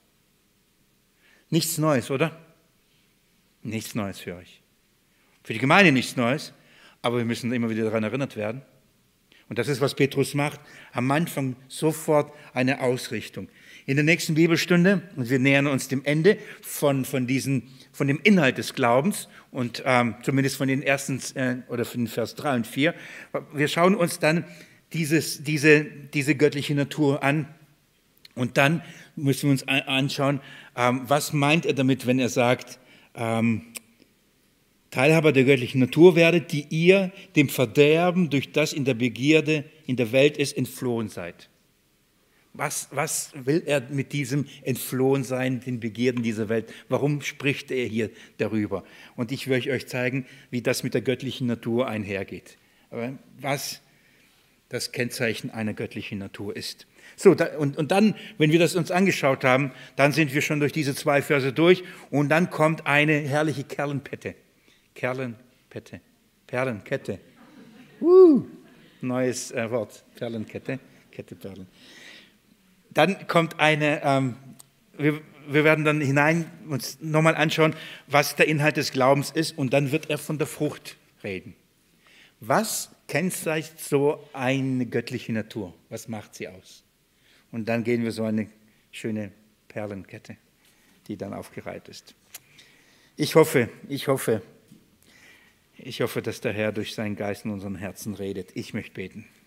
Nichts Neues, oder? Nichts Neues für euch. Für die Gemeinde nichts Neues, aber wir müssen immer wieder daran erinnert werden. Und das ist, was Petrus macht. Am Anfang sofort eine Ausrichtung. In der nächsten Bibelstunde, und wir nähern uns dem Ende von, von, diesen, von dem Inhalt des Glaubens und ähm, zumindest von den ersten äh, oder von den Vers drei und vier. Wir schauen uns dann dieses, diese, diese göttliche Natur an und dann müssen wir uns anschauen, ähm, was meint er damit, wenn er sagt, ähm, Teilhaber der göttlichen Natur werdet, die ihr dem Verderben durch das in der Begierde in der Welt ist, entflohen seid. Was, was will er mit diesem Entflohensein, den Begierden dieser Welt? Warum spricht er hier darüber? Und ich will euch zeigen, wie das mit der göttlichen Natur einhergeht. Aber was das Kennzeichen einer göttlichen Natur ist. So, da, und, und dann, wenn wir das uns angeschaut haben, dann sind wir schon durch diese zwei Verse durch und dann kommt eine herrliche Kerlenpette. Kerlenpette, Perlenkette. Uh, neues äh, Wort, Perlenkette, Kette Perlen. Dann kommt eine, ähm, wir, wir werden dann hinein uns nochmal anschauen, was der Inhalt des Glaubens ist und dann wird er von der Frucht reden. Was kennzeichnet so eine göttliche Natur? Was macht sie aus? Und dann gehen wir so eine schöne Perlenkette, die dann aufgereiht ist. Ich hoffe, ich hoffe, Ich hoffe, dass der Herr durch seinen Geist in unseren Herzen redet. Ich möchte beten.